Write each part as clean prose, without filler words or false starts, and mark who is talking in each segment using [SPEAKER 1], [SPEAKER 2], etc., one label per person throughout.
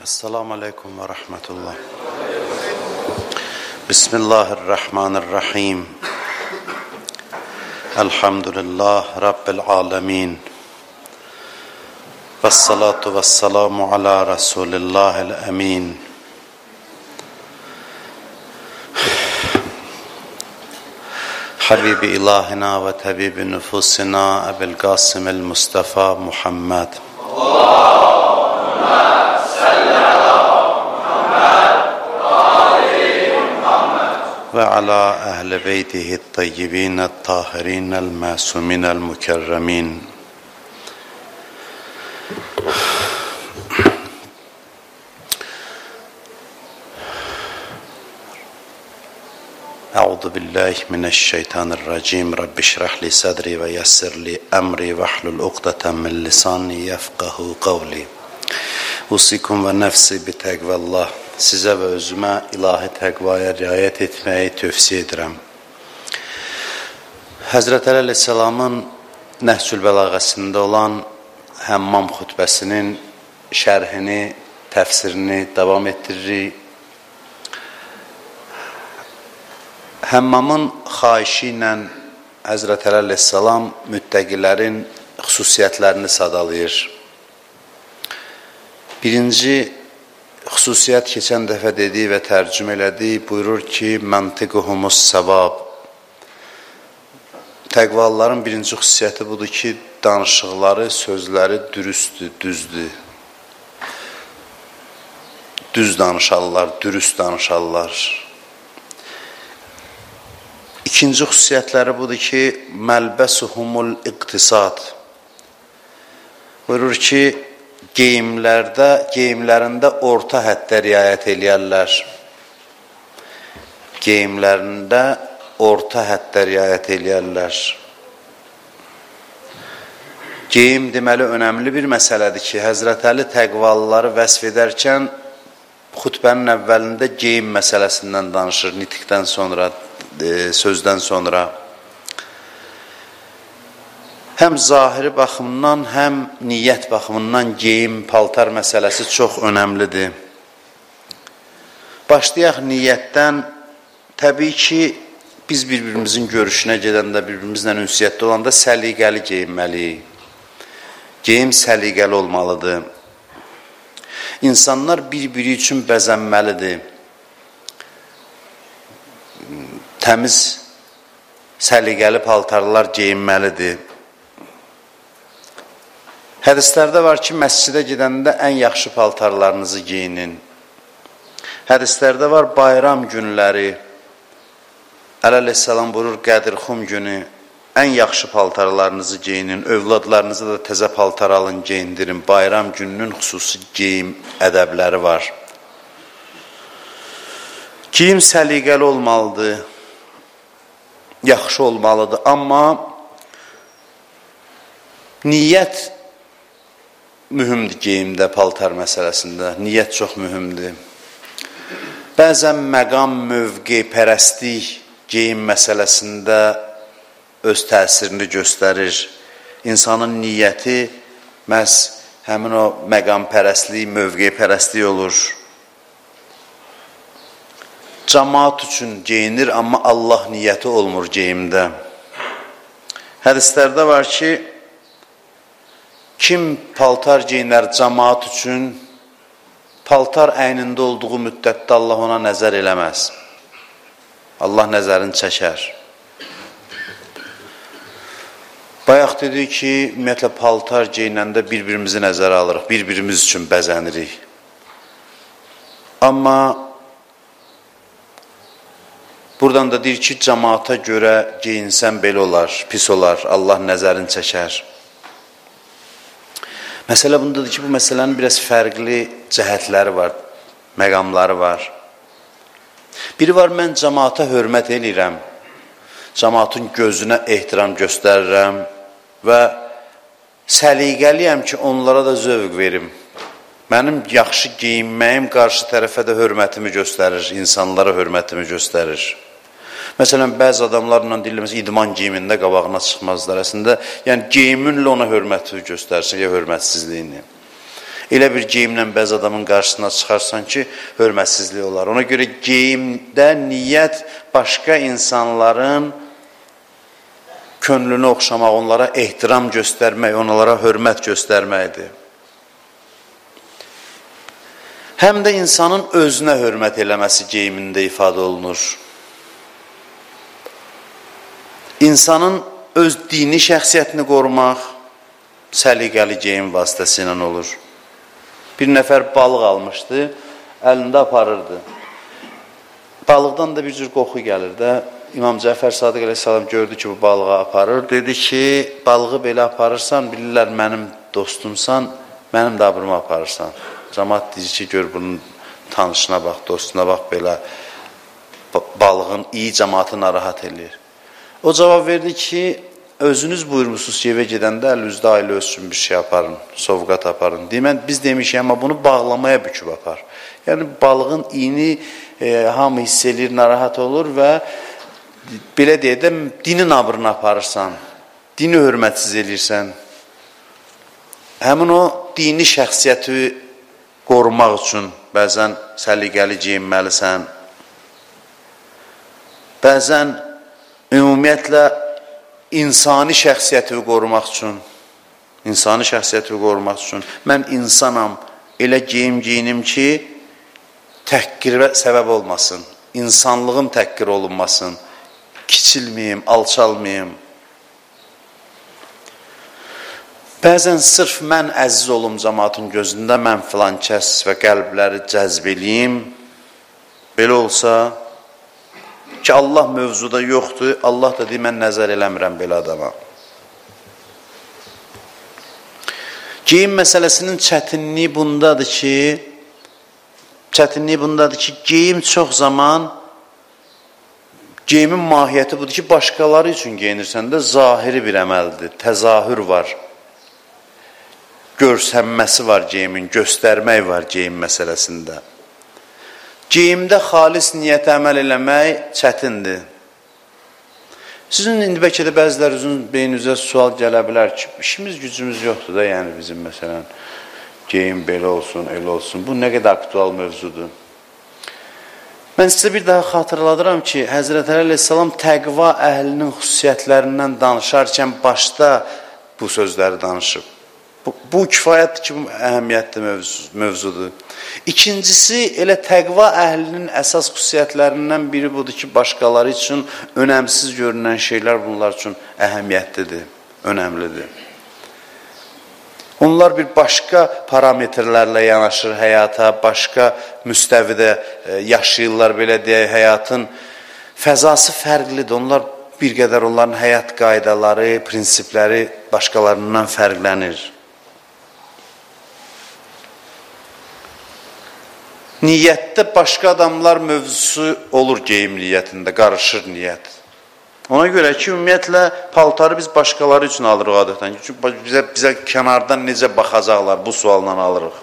[SPEAKER 1] Esselamu Aleyküm ve Rahmetullah. Bismillahirrahmanirrahim. Elhamdülillah Rabbil Alemin. Vessalatu vesselamu ala Resulillahil Emin. Habibi ilahina ve tabibi nüfusina Ebu'l Qasim el-Mustafa Muhammed. Ve ala ehl-i beytihi't-tayyibin-et-tahirin-el-masumin-el-mükerremin. Euzu billahi mineşşeytanirracim. Rabbi şrah li sadri ve yessir li emri ve hlul ukdeten min lisani yefkahu kavli. Usikum ve nefsi bi tekvallah. Sizə və özümə ilahi təqvaya riayət etməyi tövsiyə edirəm. Həzrət Əli Əleyhisselamın Nəhcül Bəlağəsində olan Həmmam xutbəsinin şərhini, təfsirini davam etdiririk. Həmmamın xahişi ilə Həzrət Əli Əleyhisselam müttəqilərin xüsusiyyətlərini sadalayır. Birinci xüsusiyyət keçən dəfə dediyi və tərcümə elədiyi buyurur ki, məntiquhumus savab. Təqvalıların birinci xüsusiyyəti budur ki, danışıqları, sözləri dürüsttür, düzdür. Düz danışarlar, dürüst danışarlar. İkinci xüsusiyyətləri budur ki, məlbəsuhumul iqtisad. Buyurur ki, geyimlərində orta həddə riayət eləyərlər. Geyimlərində orta həddə riayət eləyərlər. Geyim deməli önəmli bir məsələdir ki, Həzrət Əli təqvalıları vəsf edərkən xutbənin əvvəlində geyim məsələsindən danışır, nitqdən sonra, sözdən sonra. Həm zahiri baxımından, həm niyyət baxımından geyim, paltar məsələsi çox önəmlidir. Başlayaq niyyətdən. Təbii ki, biz bir-birimizin görüşünə gedəndə, bir-birimizlə ünsiyyətdə olanda səliqəli geyinməliyik. Geyim səliqəli olmalıdır. İnsanlar bir-biri üçün bəzənməlidir. Təmiz, səliqəli paltarlar geyinməlidir. Hədislərdə var ki, məscidə gedəndə ən yaxşı paltarlarınızı geyinin. Hədislərdə var bayram günləri. Əli Əleyhisselam buyurur, Qədirxum günü ən yaxşı paltarlarınızı geyinin. Övladlarınıza da təzə paltar alın, geyindirin. Bayram gününün xüsusi geyim ədəbləri var. Geyim səliqəli olmalıdır, yaxşı olmalıdır. Amma niyyət mühümdür geyimdə, paltar məsələsində. Niyyət çox mühümdür. Bəzən məqam, mövqe, pərəstlik geyim məsələsində öz təsirini göstərir. İnsanın niyyəti məhz həmin o məqam pərəstlik, mövqe pərəstlik olur. Cəmaat üçün geyinir, amma Allah niyyəti olmur geyimdə. Hədislərdə var ki, kim paltar geyinər cəmaat üçün, paltar əynində olduğu müddətdə Allah ona nəzər eləməz. Allah nəzərini çəkər. Bayaq dedik ki, ümumiyyətlə paltar geyinəndə bir-birimizi nəzərə alırıq, bir-birimiz üçün bəzənirik. Amma buradan da deyir ki, cəmaata görə geyinsən belə olar, pis olar, Allah nəzərini çəkər. Məsələ bundadır ki, bu məsələnin biraz fərqli cəhətləri var, məqamları var. Biri var, mən cəmaata hörmət eləyirəm, cəmaatın gözünə ehtiram göstərirəm və səliqəliyəm ki, onlara da zövq verim. Mənim yaxşı geyinməyim qarşı tərəfə də hörmətimi göstərir, insanlara hörmətimi göstərir. Məsələn, bəzi adamlarla deyilir, idman geyimində qabağına çıxmazlar. Əslində, yəni geyiminlə ona hörməti göstərsin, ya hörmətsizliyini. Elə bir geyimlə bəzi adamın qarşısına çıxarsan ki, hörmətsizlik olar. Ona görə geyimdə niyyət başqa insanların könlünü oxşamaq, onlara ehtiram göstərmək, onlara hörmət göstərməkdir. Həm də insanın özünə hörmət eləməsi geyimində ifadə olunur. İnsanın öz dini şəxsiyyətini qorumaq səliqəli geyim vasitəsilə olur. Bir nəfər balıq almışdı, əlində aparırdı. Balıqdan da bir cür qoxu gəlir də. İmam Cəfər Sadiq əleyhissalam gördü ki, bu balığa aparır. Dedi ki, balığı belə aparırsan, bilirlər mənim dostumsan, mənim dabrıma aparırsan. Cəmaat deyir ki, gör bunun tanışına bax, dostuna bax, belə balığın iyi cəmaatı narahat eləyir. O cavab verdi ki, özünüz buyurmuşsunuz ki, evə gedəndə əlinizdə ailə ölçün bir şey aparın, sovqat aparın. Demən, biz demişik, amma bunu bağlamaya büküb apar. Yəni, balığın iyini hamı hiss edir, narahat olur və belə deyək də, dinin abrını aparırsan, dini hörmətsiz eləyirsən. Həmin o dini şəxsiyyəti qorumaq üçün bəzən səliqəli geyinməlisən, bəzən ümumiyyətlə insani şəxsiyyəti qorumaq üçün, mən insanam, elə geyinim ki, təhqirə səbəb olmasın, insanlığım təhqir olunmasın, kiçilməyim, alçalmayım. Bəzən sırf mən əziz olum cəmaatın gözündə, mən filan kəs və qəlbləri cəzb eləyim, belə olsa, ki, Allah mövzuda yoxdur, Allah da deyir, mən nəzər eləmirəm belə adama. Geyim məsələsinin çətinliyi bundadır ki, geyim çox zaman, geyimin mahiyyəti budur ki, başqaları üçün geyinirsən də zahiri bir əməldir, təzahür var, görsənməsi var geyimin, göstərmək var geyim məsələsində. Geyimdə xalis niyyətə əməl eləmək çətindir. Sizin indi bəlkə də bəzilərinizin beyninizə sual gələ bilər ki, işimiz gücümüz yoxdur da, yəni bizim məsələn, geyim belə olsun, elə olsun. Bu nə qədər aktual mövzudur. Mən sizə bir daha xatırladıram ki, Həzrət Əli əleyhissalam təqva əhlinin xüsusiyyətlərindən danışarkən başda bu sözləri danışıb. Bu kifayətdir ki, bu əhəmiyyətli mövzudur. İkincisi, elə təqva əhlinin əsas xüsusiyyətlərindən biri budur ki, başqaları üçün önəmsiz görünən şeylər bunlar üçün əhəmiyyətlidir, önəmlidir. Onlar bir başqa parametrlərlə yanaşır həyata, başqa müstəvidə yaşayırlar, belə deyək, həyatın fəzası fərqlidir. Onlar bir qədər onların həyat qaydaları, prinsipləri başqalarından fərqlənir. Niyyətdə başqa adamlar mövzusu olur geyim niyyətində, qarışır niyyət. Ona görə ki, ümumiyyətlə, paltarı biz başqaları üçün alırıq adətən. Çünki bizə kənardan necə baxacaqlar, bu sualla alırıq.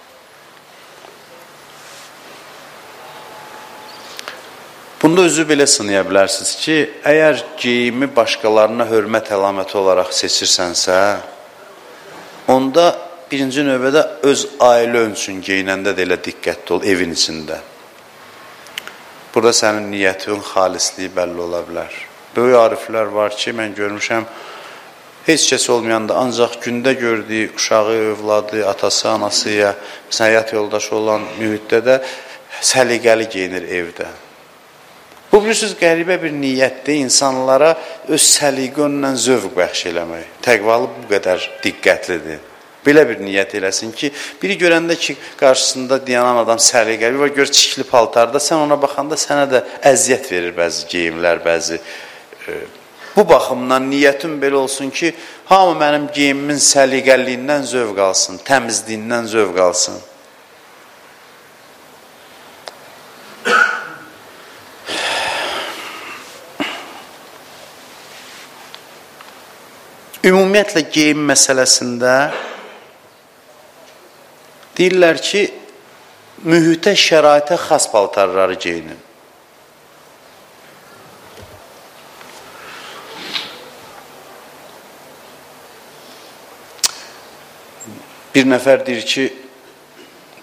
[SPEAKER 1] Bunda özü belə sınaya bilərsiniz ki, əgər geyimi başqalarına hörmət əlaməti olaraq seçirsənsə, onda birinci növbədə öz ailə üçün geyinəndə də elə diqqətli ol, evin içində. Burada sənin niyyətin, xalisliyi bəlli ola bilər. Böyük ariflər var ki, mən görmüşəm, heç kəs olmayanda ancaq gündə gördüyü uşağı, övladı, atası, anasıya, həyat yoldaşı olan mühitdə də səliqəli geyinir evdə. Bu, bilirsiniz, qəribə bir niyyətdir, insanlara öz səliqə zövq bəxş eləmək. Təqvalı bu qədər diqqətlidir. Belə bir niyyət eləsin ki, biri görəndə ki, qarşısında dayanan adam səliqəli və gör çikli paltarda, sən ona baxanda sənə də əziyyət verir bəzi geyimlər, bəzi. Bu baxımdan niyyətim belə olsun ki, hamı mənim geyimimin səliqəliyindən zövq alsın, təmizliyindən zövq alsın. Ümumiyyətlə, geyim məsələsində deyirlər ki, mühitə, şəraitə xas paltarları geyinin. Bir nəfər deyir ki,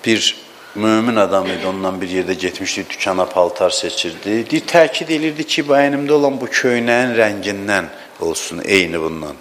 [SPEAKER 1] bir mömin adam idi, ondan bir yerdə getmişdi, dükana paltar seçirdi. Təkid edirdi ki, bu əynimdə olan bu köynəyin rəngindən olsun, eyni bundan.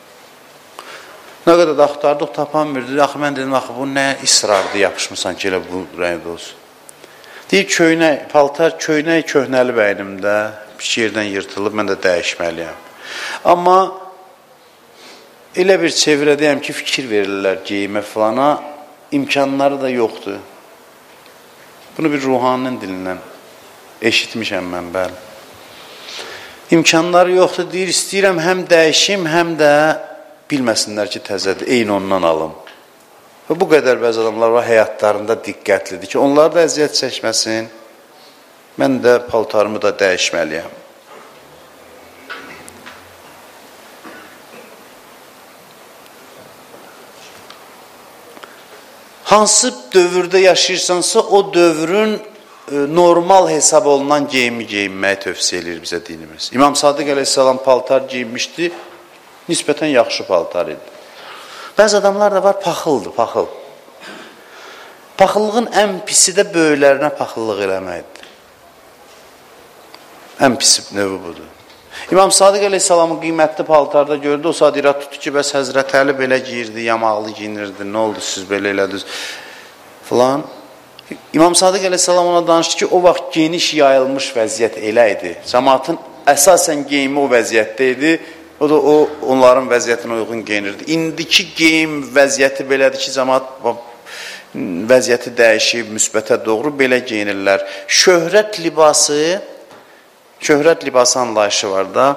[SPEAKER 1] Nə qədər də axtardıq, tapanmırdı. Axı, mən dedim, axı, bu nə isrardı, yapışmısan ki, elə bu rəngdə olsun. Deyir, paltar köynək köhnəli əynimdə, bir yerdən yırtılıb, mən də dəyişməliyəm. Amma elə bir çevrədəyəm ki, fikir verirlər geyimə filana, imkanları da yoxdur. Bunu bir ruhaninin dilindən eşitmişəm mən, bəli. İmkanları yoxdur, deyir, istəyirəm həm dəyişim, həm də bilməsinlər ki, təzədir, eyni ondan alım. Və bu qədər bəzi adamlar var, həyatlarında diqqətlidir ki, onlar da əziyyət çəkməsin, mən də paltarımı da dəyişməliyəm. Hansı dövrdə yaşayırsansa, o dövrün normal hesab olunan geyimi geyinməyi tövsiyə edir bizə dinimiz. İmam Sadiq əleyhissalam paltar giyinmişdi, nisbətən yaxşı paltar idi. Bəzi adamlar da var, paxıldır, paxıl. Paxıllığın ən pisi də böyüklərinə paxıllıq eləməkdir. Ən pisi növü budur. İmam Sadiq əleyhissalamın qiymətli paltarda gördü, o saat irad tutdu ki, bəs Həzrət Əli belə giyirdi, yamaqlı giyinirdi, nə oldu, siz belə elədiniz, filan. İmam Sadiq əleyhissalam ona danışdı ki, o vaxt geniş yayılmış vəziyyət elə idi. Cəmaatın əsasən geyimi o vəziyyətdə idi, o da onların vəziyyətinə uyğun geyinirdi. İndiki geyim vəziyyəti belədir ki, cəmaat vəziyyəti dəyişib, müsbətə doğru belə geyinirlər. Şöhrət libası anlayışı var da.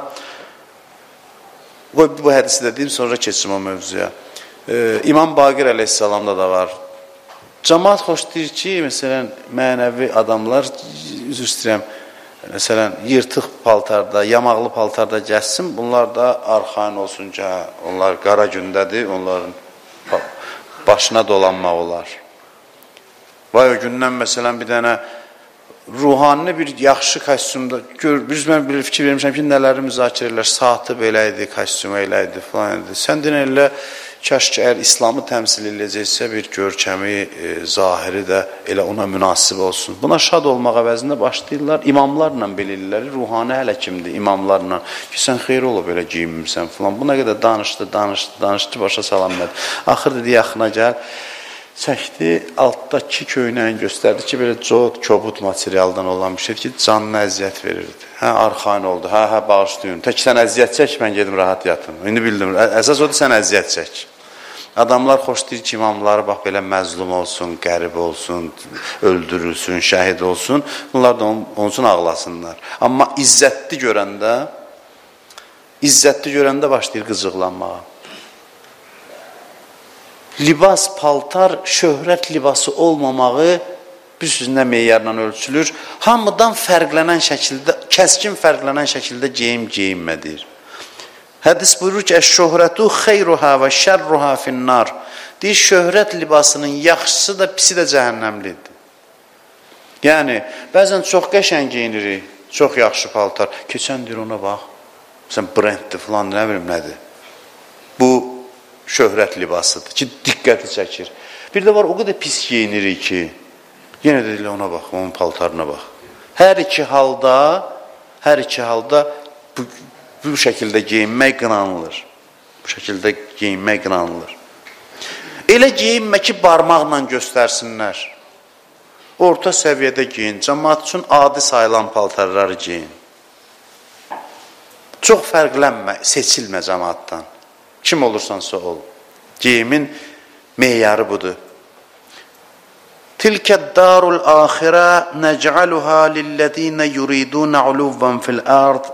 [SPEAKER 1] Bu hədisi də deyim, sonra keçim o mövzuya. İmam Baqir əleyhissalamda da var. Cəmaat xoş deyir ki, məsələn, mənəvi adamlar, üzr istəyirəm, məsələn, yırtıq paltarda, yamaqlı paltarda gəlsin, bunlar da arxain olsun ki, onlar qara gündədir, onların başına dolanmaq olar. Vay o gündən, məsələn, bir dənə ruhani bir yaxşı kostyumda, mən bir fikir vermişəm ki, nələri müzakirə edirlər, saatı belə idi, kostyumu elə idi, falan idi. Sən deyən elə, kaş ki, əgər İslamı təmsil edəcəksə, bir görkəmi, zahiri də elə ona münasib olsun. Buna şad olmaq əvəzində başlayırlar, imamlarla belirlər, ruhani hələ kimdir, imamlarla, ki, sən xeyr olub belə giyinmirsən, falan. Buna qədər danışdı, başa salammədi. Axır dedi, yaxına gəl, çəkdi, altdakı köynəyin göstərdi ki, belə kobud materialdan olan bir şey ki, canına əziyyət verirdi. Hə, arxain oldu, hə, bağışlayın. Tək sən əziyyət çək, mən gedim rahat yatım. İndi bildim, əsas odur, sən əziyyət çək. Adamlar xoş deyir ki, imamları bax belə məzlum olsun, qərib olsun, öldürülsün, şəhid olsun. Bunlar da onun üçün ağlasınlar. Amma izzətli görəndə başlayır qıcıqlanmağa. Libas, paltar, şöhrət libası olmamağı bir sözündə meyarla ölçülür. Hamıdan fərqlənən şəkildə, kəskin fərqlənən şəkildə geyinmədir. Hədis buyurur ki, əş-şöhrətu xeyruha və şərruha finnar. Deyir, şöhrət libasının yaxşısı da, pisi də cəhənnəmlidir. Yəni, bəzən çox qəşəng geyinirik, çox yaxşı paltar. Keçən deyir ona bax, sən brenddir falan, nə bilim nədir. Bu, şöhrət libasıdır ki, diqqəti çəkir. Bir də var, o qədər pis geyinirik ki, yenə də ona bax, onun paltarına bax. Hər iki halda bu şəkildə geyinmək qınanılır. Elə geyinmə ki, barmaqla göstərsinlər. Orta səviyyədə geyin, cəmaat üçün adi sayılan paltarları geyin. Çox fərqlənmə, seçilmə cəmaatdan. Kim olursansa ol. Geyimin meyarı budur. Tilkə darul axirə nec'aluha lillezine yuridun uluvan fil ard.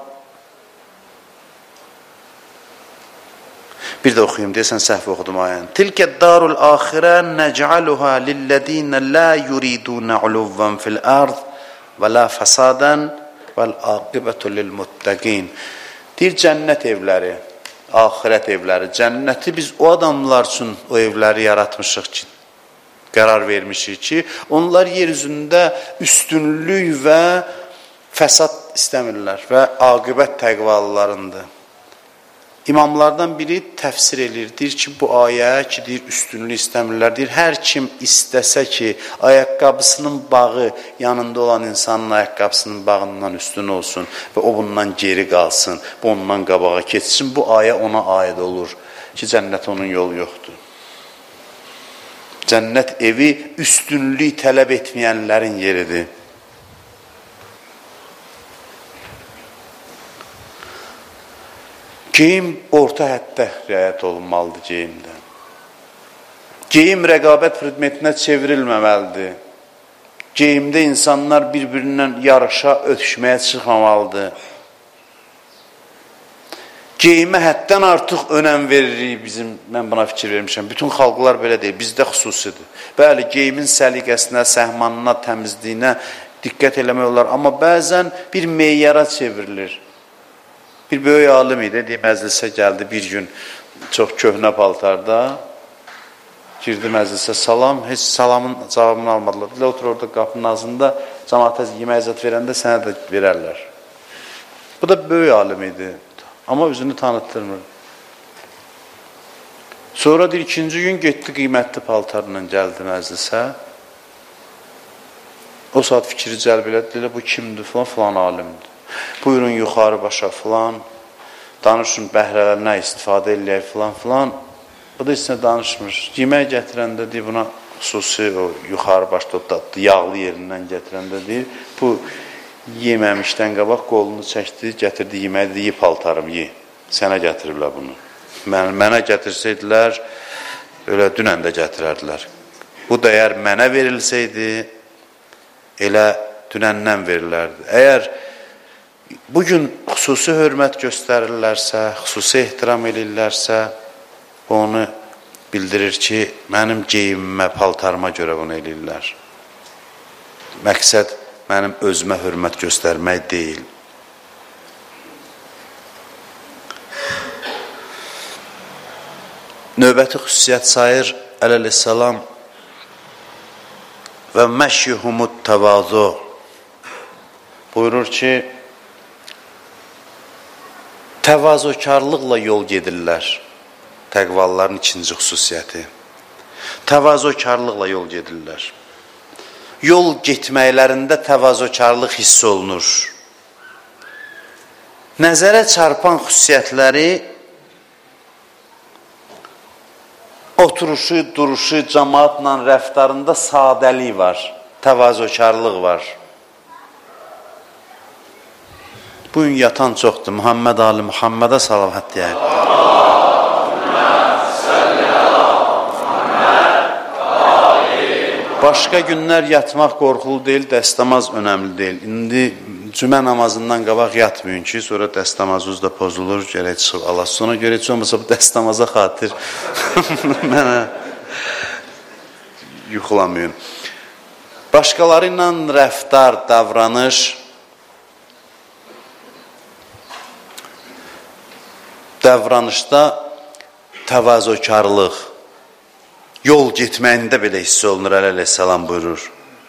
[SPEAKER 1] Bir də oxuyum deyəsən, səhv oxudum ayəni. Tilkə darul axirə nec'aluha lillezine la yuridun uluvan fil ard və la fasadan vəl aqibətu lil muttaqin. Deyir, cənnət evləri, axirət evləri, cənnəti biz o adamlar üçün o evləri yaratmışıq ki, qərar vermişik ki, onlar yer üzündə üstünlük və fəsad istəmirlər və aqibət təqvalılarındır. İmamlardan biri təfsir edir. Deyir ki, bu ayə ki, deyir, üstünlük istəmirlər. Deyir, hər kim istəsə ki, ayaqqabısının bağı yanında olan insanın ayaqqabısının bağından üstün olsun və o bundan geri qalsın, bu ondan qabağa keçsin, bu ayə ona aid olur ki, cənnət onun yolu yoxdur. Cənnət evi üstünlük tələb etməyənlərin yeridir. Geyim orta həddə riayət olunmalıdır geyimdə. Geyim rəqabət predmetinə çevrilməməlidir. Geyimdə insanlar bir-birindən yarışa, ötüşməyə çıxmamalıdır. Geyimə həddən artıq önəm veririk bizim, mən buna fikir vermişəm. Bütün xalqlar belə deyil, bizdə xüsusidir. Bəli, geyimin səliqəsinə, səhmanına, təmizliyinə diqqət eləmək olar. Amma bəzən bir meyyara çevrilir. Bir böyük alim idi, məclisə gəldi bir gün çox köhnə paltarda. Girdi məclisə, salam, heç salamın cavabını almadılar. Dilə otur orada qapının ağzında, cəmaətə yemək icazə verəndə sənə də verərlər. Bu da böyük alim idi, amma özünü tanıtdırmır. Sonra deyir, ikinci gün getdi qiymətli paltarla gəldi məclisə. O saat fikri cəlb elədi, dilə bu kimdir, filan alimdir. Buyurun yuxarı başa filan, danışın bəhrələrinə istifadə eləyək filan. O da heç nə danışmır. Yemək gətirəndə deyir, buna xüsusi o yuxarı başda yağlı yerindən gətirəndə deyir, bu yeməmişdən qabaq qolunu çəkdi, gətirdi yeməyi, deyir, paltarım, ye. Sənə gətiriblər bunu. Mənə gətirsəydilər, öyle dünən də gətirərdilər. Bu dəyər mənə verilsəydi, elə dünəndən verilərdi. Əgər bugün xüsusi hörmət göstərirlərsə, xüsusi ehtiram edirlərsə, onu bildirir ki, mənim geyimimə, paltarıma görə bunu edirlər. Məqsəd mənim özümə hörmət göstərmək deyil. Növbəti xüsusiyyət sayır əleyhissalam və məşyuhumut təvazu buyurur ki, təvazukarlıqla yol gedirlər. Təqvalıların ikinci xüsusiyyəti. Təvazukarlıqla yol gedirlər. Yol getməklərində təvazukarlıq hiss olunur. Nəzərə çarpan xüsusiyyətləri oturuşu, duruşu, cəmaatla rəftarında sadəlik var, təvazukarlıq var. Bugün yatan çoxdur. Muhammed Ali Muhammedə salavat deyək. Başqa günlər yatmaq qorxulu deyil, dəstəmaz önəmli deyil. İndi cümə namazından qabaq yatmayın ki, sonra dəstəmazınız da pozulur, gərək çıxıb Allah. Sonra görə heç olmasa bu dəstəmaza xatir mənə yuxulamayın. Başqaları ilə rəftar, davranış davranışda təvazukarlıq, yol getməyində belə hiss olunur, əleyhissalam buyurur.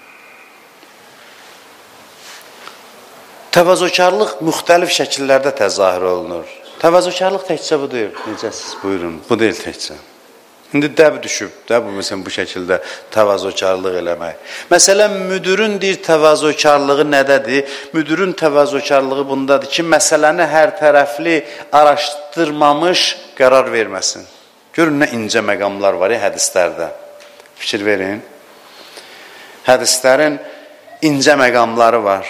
[SPEAKER 1] Təvazukarlıq müxtəlif şəkillərdə təzahür olunur. Təvazukarlıq təkcə bu deyil. Necəsiz, buyurun, bu deyil təkcə. İndi dəb düşüb, məsələn, bu şəkildə təvazukarlıq eləmək. Məsələn, müdürün deyir təvazukarlığı nədədir? Müdürün təvazukarlığı bundadır ki, məsələni hər tərəfli araşdırmamış qərar verməsin. Görün, nə incə məqamlar var ya hədislərdə. Fikir verin. Hədislərin incə məqamları var.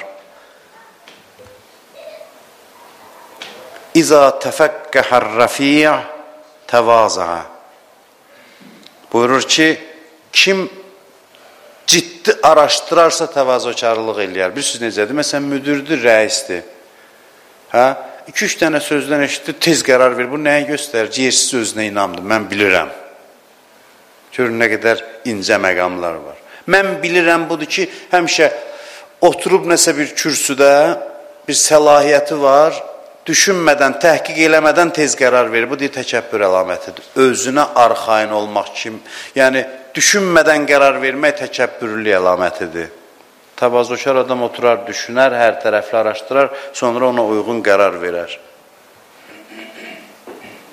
[SPEAKER 1] İza təfəqqəhər rəfiyə təvazağa. Buyurur ki, kim ciddi araşdırarsa təvazukarlıq eləyər. Bilirsiniz necədir? Məsələn, müdürdür, rəisdir. 2-3 dənə sözdən eşitdi, tez qərar verir. Bu nəyə göstərir? Yersiz özünə inandı. Mən bilirəm. Görün, nə qədər incə məqamlar var. Mən bilirəm budur ki, həmişə oturub nəsə bir kürsüdə bir səlahiyyəti var, düşünmədən, təhqiq eləmədən tez qərar verir. Bu deyir, təkəbbür əlamətidir. Özünə arxain olmaq kimi, yəni düşünmədən qərar vermək təkəbbürlük əlamətidir. Təvazökar adam oturar, düşünər, hər tərəfli araşdırar, sonra ona uyğun qərar verər.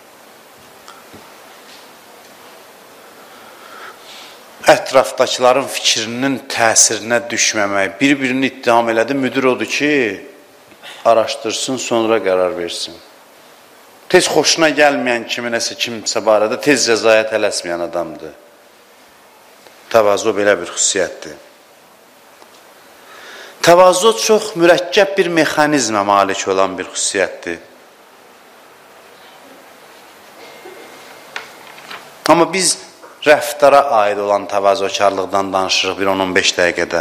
[SPEAKER 1] ətrafdakıların fikrinin təsirinə düşməmək, bir-birini ittiham elədi, müdir odur ki, araşdırsın, sonra qərar versin. Tez xoşuna gəlməyən kimsə barədə tez cəzaya tələsməyən adamdır. Təvazu belə bir xüsusiyyətdir. Təvazu çox mürəkkəb bir mexanizmə malik olan bir xüsusiyyətdir. Amma biz rəftara aid olan təvazukarlıqdan danışırıq bir 10-15 dəqiqədə.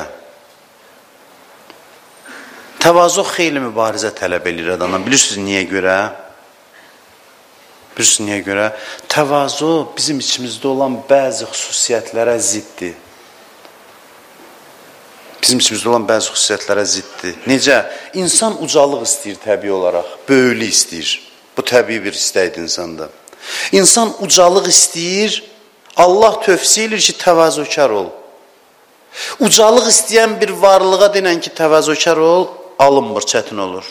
[SPEAKER 1] Təvazu xeyli mübarizə tələb edir adamdan. Bilirsiniz niyə görə? Bilirsiniz niyə görə? Təvazu bizim içimizdə olan bəzi xüsusiyyətlərə ziddir. Bizim içimizdə olan bəzi xüsusiyyətlərə ziddir. Necə? İnsan ucalıq istəyir təbii olaraq, böyüklük istəyir. Bu təbii bir istəkdir insanda. İnsan ucalıq istəyir, Allah tövsiyə edir ki, təvazökar ol. Ucalıq istəyən bir varlığa denən ki, təvazökar ol, alınmır, çətin olur.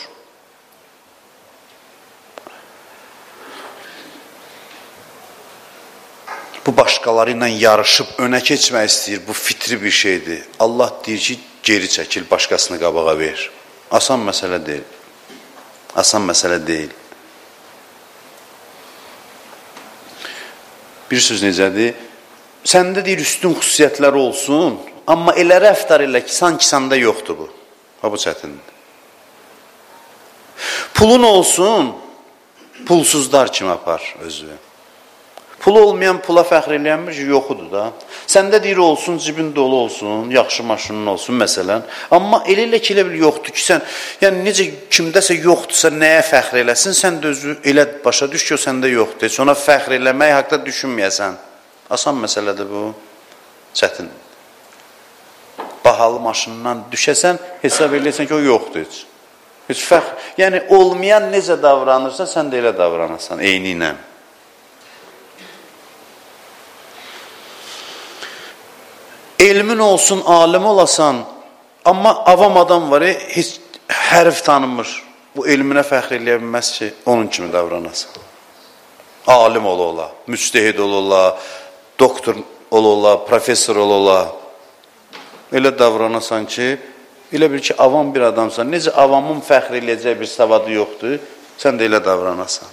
[SPEAKER 1] Bu başqaları ilə yarışıb önə keçmək istəyir, bu fitri bir şeydir. Allah deyir ki, geri çəkil, başqasını qabağa ver. Asan məsələ deyil. Asan məsələ deyil. Bir söz necədir? Səndə deyir, üstün xüsusiyyətləri olsun, amma elə rəftar elə ki, sanki səndə yoxdur bu. Ha, bu çətindir. Pulun olsun, pulsuzlar kimi apar özü. Pulu olmayan pula fəxr eləyənmir ki, yoxudur da. Səndə deyir, olsun, cibin dolu olsun, yaxşı maşının olsun, məsələn. Amma elə ki, elə bil yoxdur ki, sən, yəni necə kimdəsə yoxdursa, nəyə fəxr eləsin, sən də özü elə başa düş ki, o səndə yoxdur. Heç ona fəxr eləmək haqda düşünməyəsən. Asan məsələdir bu, çətin. Bahalı maşından düşəsən, hesab eləyəsən ki, o yoxdur heç. Heç fəxr, yəni olmayan necə davranırsa, sən də elə davranasan, eyni ilə. Elmin olsun, alim olasan, amma avam adam var, heç hərf tanımır. Bu elminə fəxr eləyə bilməz ki, onun kimi davranasan. Alim ola, müctehid ola, doktor ola, professor ola. Elə davranasan ki, elə bil ki, avam bir adamsan. Necə avamın fəxr eləyəcək bir savadı yoxdur, sən də elə davranasan.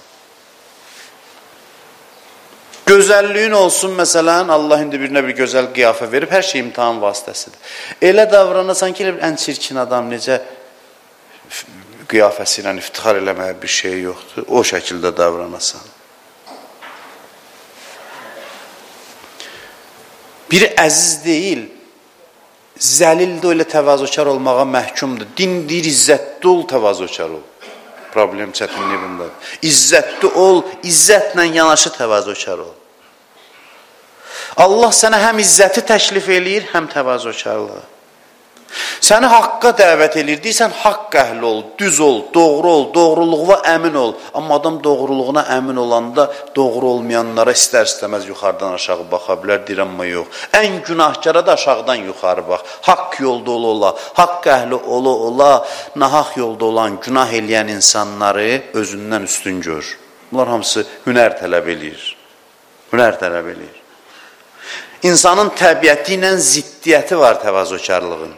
[SPEAKER 1] Gözəlliyin olsun, məsələn, Allah indi birinə bir gözəl qiyafə verib, hər şey imtihan vasitəsidir. Elə davranasan ki, ən çirkin adam necə qiyafəsi ilə iftixar eləməyə bir şey yoxdur, o şəkildə davranasan. Biri əziz deyil, zəlildə elə təvazökar olmağa məhkumdur. Din deyir, izzətli ol, təvazökar ol. Problem çətinliyi bundadır. İzzətli ol, izzətlə yanaşı təvazökar ol. Allah sənə həm izzəti təklif eləyir, həm təvazökarlığı. Səni haqqa dəvət edir, deyirsən, haqq əhli ol, düz ol, doğru ol, doğruluğa əmin ol. Amma adam doğruluğuna əmin olanda doğru olmayanlara istər-istəməz yuxarıdan aşağı baxa bilər, deyir, amma yox. Ən günahkara da aşağıdan yuxarı bax. Haqq yolda ola, haqq əhli ola, nahaq yolda olan, günah eləyən insanları özündən üstün gör. Bunlar hamısı hünər tələb eləyir. Hünər tələb eləyir. İnsanın təbiəti ilə ziddiyyəti var təvazökarlığın.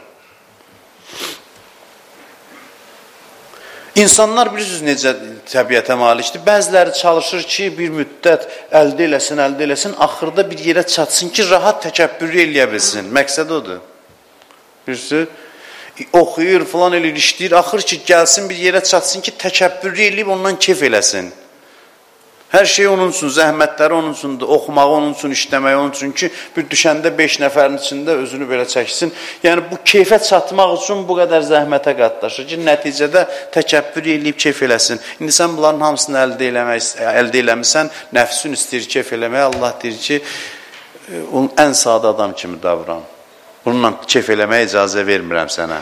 [SPEAKER 1] İnsanlar bilirsiniz necə təbiətə malikdir. Bəziləri çalışır ki, bir müddət əldə eləsin, axırda bir yerə çatsın ki, rahat təkəbbürü eləyə bilsin. Məqsəd odur. Bilirsiniz, oxuyur, falan eləyir, işləyir, axır ki, gəlsin bir yerə çatsın ki, təkəbbürü eləyib ondan keyf eləsin. Hər şey onun üçün, zəhmətləri onun üçündür, oxumağı onun üçün, işləməyi onun üçün ki, bir düşəndə 5 nəfərin içində özünü belə çəksin. Yəni, bu keyfə çatmaq üçün bu qədər zəhmətə qatlaşır ki, nəticədə təkəbbür eləyib keyf eləsin. İndi sən bunların hamısını əldə eləmirsən, nəfsin istəyir keyf eləməyə, Allah deyir ki, ən sadə adam kimi davran. Bununla keyf eləməyə icazə vermirəm sənə.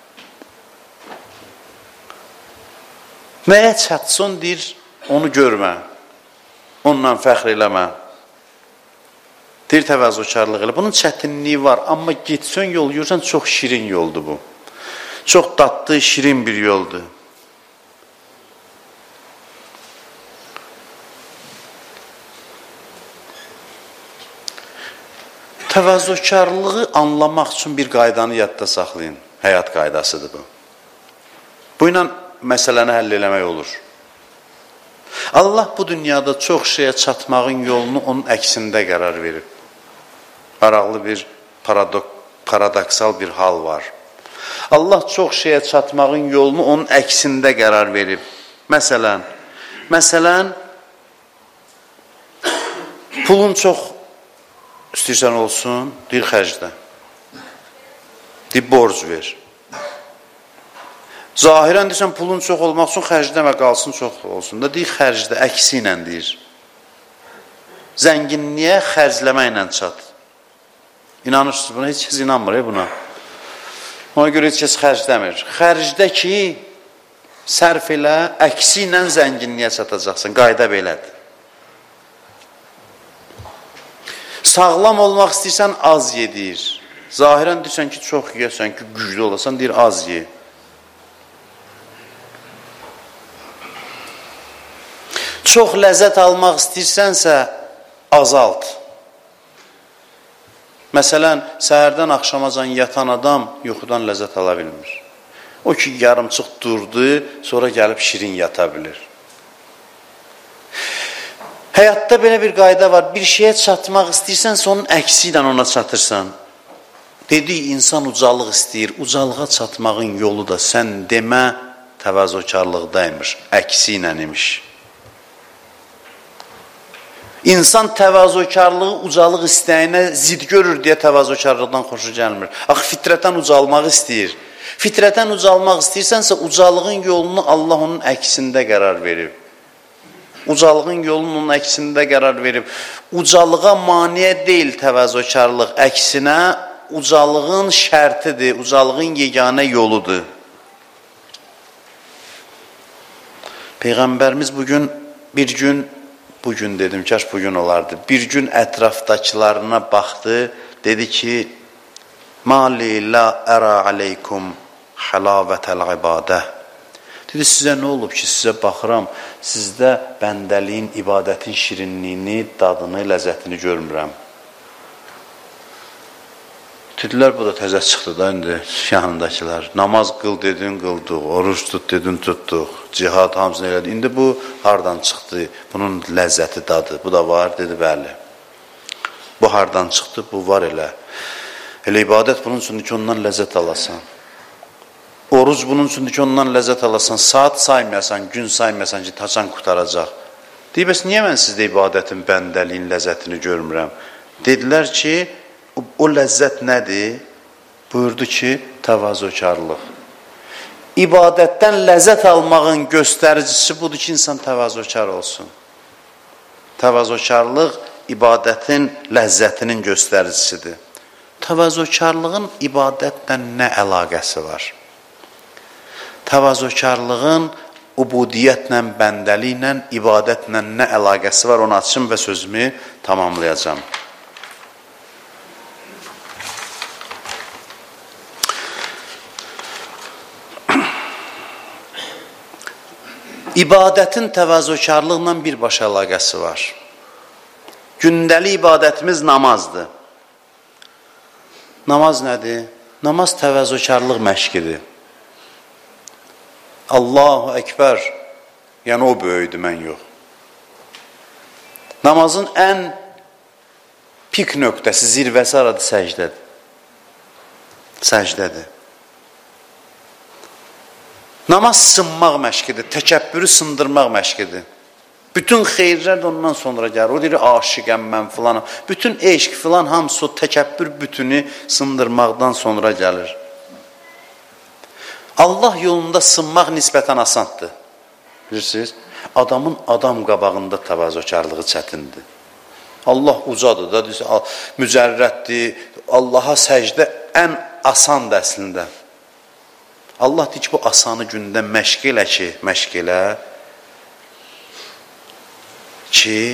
[SPEAKER 1] Nəyə çatsın deyir, onu görmə. Onunla fəxr eləmə. Deyir, təvazökarlıq elə. Bunun çətinliyi var, amma getsən yol yürürsən, çox şirin yoldur bu. Çox dadlı, şirin bir yoldur. Təvazökarlığı anlamaq üçün bir qaydanı yadda saxlayın. Həyat qaydasıdır bu. Bu ilə məsələni həll eləmək olur. Allah bu dünyada çox şeyə çatmağın yolunu onun əksində qərar verib. Maraqlı bir paradoksal bir hal var. Allah çox şeyə çatmağın yolunu onun əksində qərar verib. Məsələn, pulun çox istəyirsən olsun, deyir xərcdə. Deyir borc ver. Zahirən deyirsən pulun çox olmaq üçün xərcləmə, qalsın çox olsun da, deyir xərcdə, əksi ilə deyir. Zənginliyə xərcləməklə çat. İnanırsınız buna, heç kəs inanmır buna. Ona görə heç kəs xərcləmir. Xərcdə ki, sərf elə, əksi ilə zənginliyə çatacaqsın. Qayda belədir. Sağlam olmaq istəyirsən, az yedir. Zahirən deyirsən ki, çox yeyəsən ki, güclü olasan, deyir az ye. Çox ləzzət almaq istəyirsənsə, azalt. Məsələn, səhərdən axşamacan yatan adam yuxudan ləzzət ala bilmir. O ki, yarımçıq durdu, sonra gəlib şirin yata bilir. Həyatda belə bir qayda var, bir şeyə çatmaq istəyirsənsə, onun əksi ilə ona çatırsan. Dedik, insan ucalıq istəyir, ucalığa çatmağın yolu da sən demə təvazökarlıqdaymış, əksi ilə imiş. İnsan təvazökarlığı ucalıq istəyinə zid görür deyə təvazökarlıqdan xoşu gəlmir. Axı fitrətən ucalmaq istəyir. Fitrətən ucalmaq istəyirsənsə, ucalığın yolunu Allah onun əksində qərar verib. Ucalığın yolunun onun əksində qərar verib. Ucalığa maniyə deyil təvazökarlıq, əksinə ucalığın şərtidir, ucalığın yeganə yoludur. Peyğəmbərimiz bugün dedim, kaş bugün olardı. Bir gün ətrafdakılarına baxdı, dedi ki, Mali la əra aleykum halavətəl ibadə. Dedi, sizə nə olub ki, sizə baxıram, sizdə bəndəliyin, ibadətin şirinliyini, dadını, ləzzətini görmürəm. Dedilər, bu da təzə çıxdı da indi yanındakılar. Namaz qıl dedin, qıldıq, oruç tut dedin, tutduq, cihad hamısını elədi. İndi bu hardan çıxdı, bunun ləzzəti, dadı, bu da var, dedi, bəli. Bu hardan çıxdı, bu var elə. Elə ibadət bunun üçündür ki, ondan ləzzət alasan. Oruc bunun üçündür ki, ondan ləzzət alasan. Saat saymayasan, gün saymayasan ki, taçan qutaracaq. Deyib, bəs niyə mən sizdə ibadətin, bəndəliyin ləzzətini görmürəm? Dedilər ki, o ləzzət nədir? Buyurdu ki, təvazökarlıq. İbadətdən ləzzət almağın göstəricisi budur ki, insan təvazökar olsun. Təvazökarlıq ibadətin ləzzətinin göstəricisidir. Təvazökarlığın ibadətlə nə əlaqəsi var? Təvazökarlığın ubudiyyətlə, bəndəliklə, ibadətlə nə əlaqəsi var? Onu açım və sözümü tamamlayacağım. İbadətin təvazökarlıqla birbaşa əlaqəsi var. Gündəlik ibadətimiz namazdır. Namaz nədir? Namaz təvazökarlıq məşqidir. Allahu Ekber, yəni o böyüdü, mən yox. Namazın ən pik nöqtəsi, zirvəsi aradı səcdədir. Səcdədir. Namaz sınmaq məşqidir, təkəbbürü sındırmaq məşqidir. Bütün xeyirlər də ondan sonra gəlir. O deyir, aşiqəm mən filan. Bütün eşq filan hamısı o təkəbbür bütünü sındırmaqdan sonra gəlir. Allah yolunda sınmaq nisbətən asandır. Bilirsiniz? Adamın adam qabağında təvazökarlığı çətindir. Allah ucadır da, mücərrətdir. Allaha səcdə ən asandır əslində. Allah deyir ki, bu asanı gündə məşq elə ki,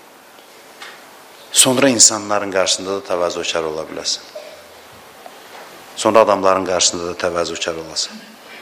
[SPEAKER 1] sonra insanların qarşısında da təvazökar ola biləsən. Sonra adamların qarşısında da təvazökar olasan.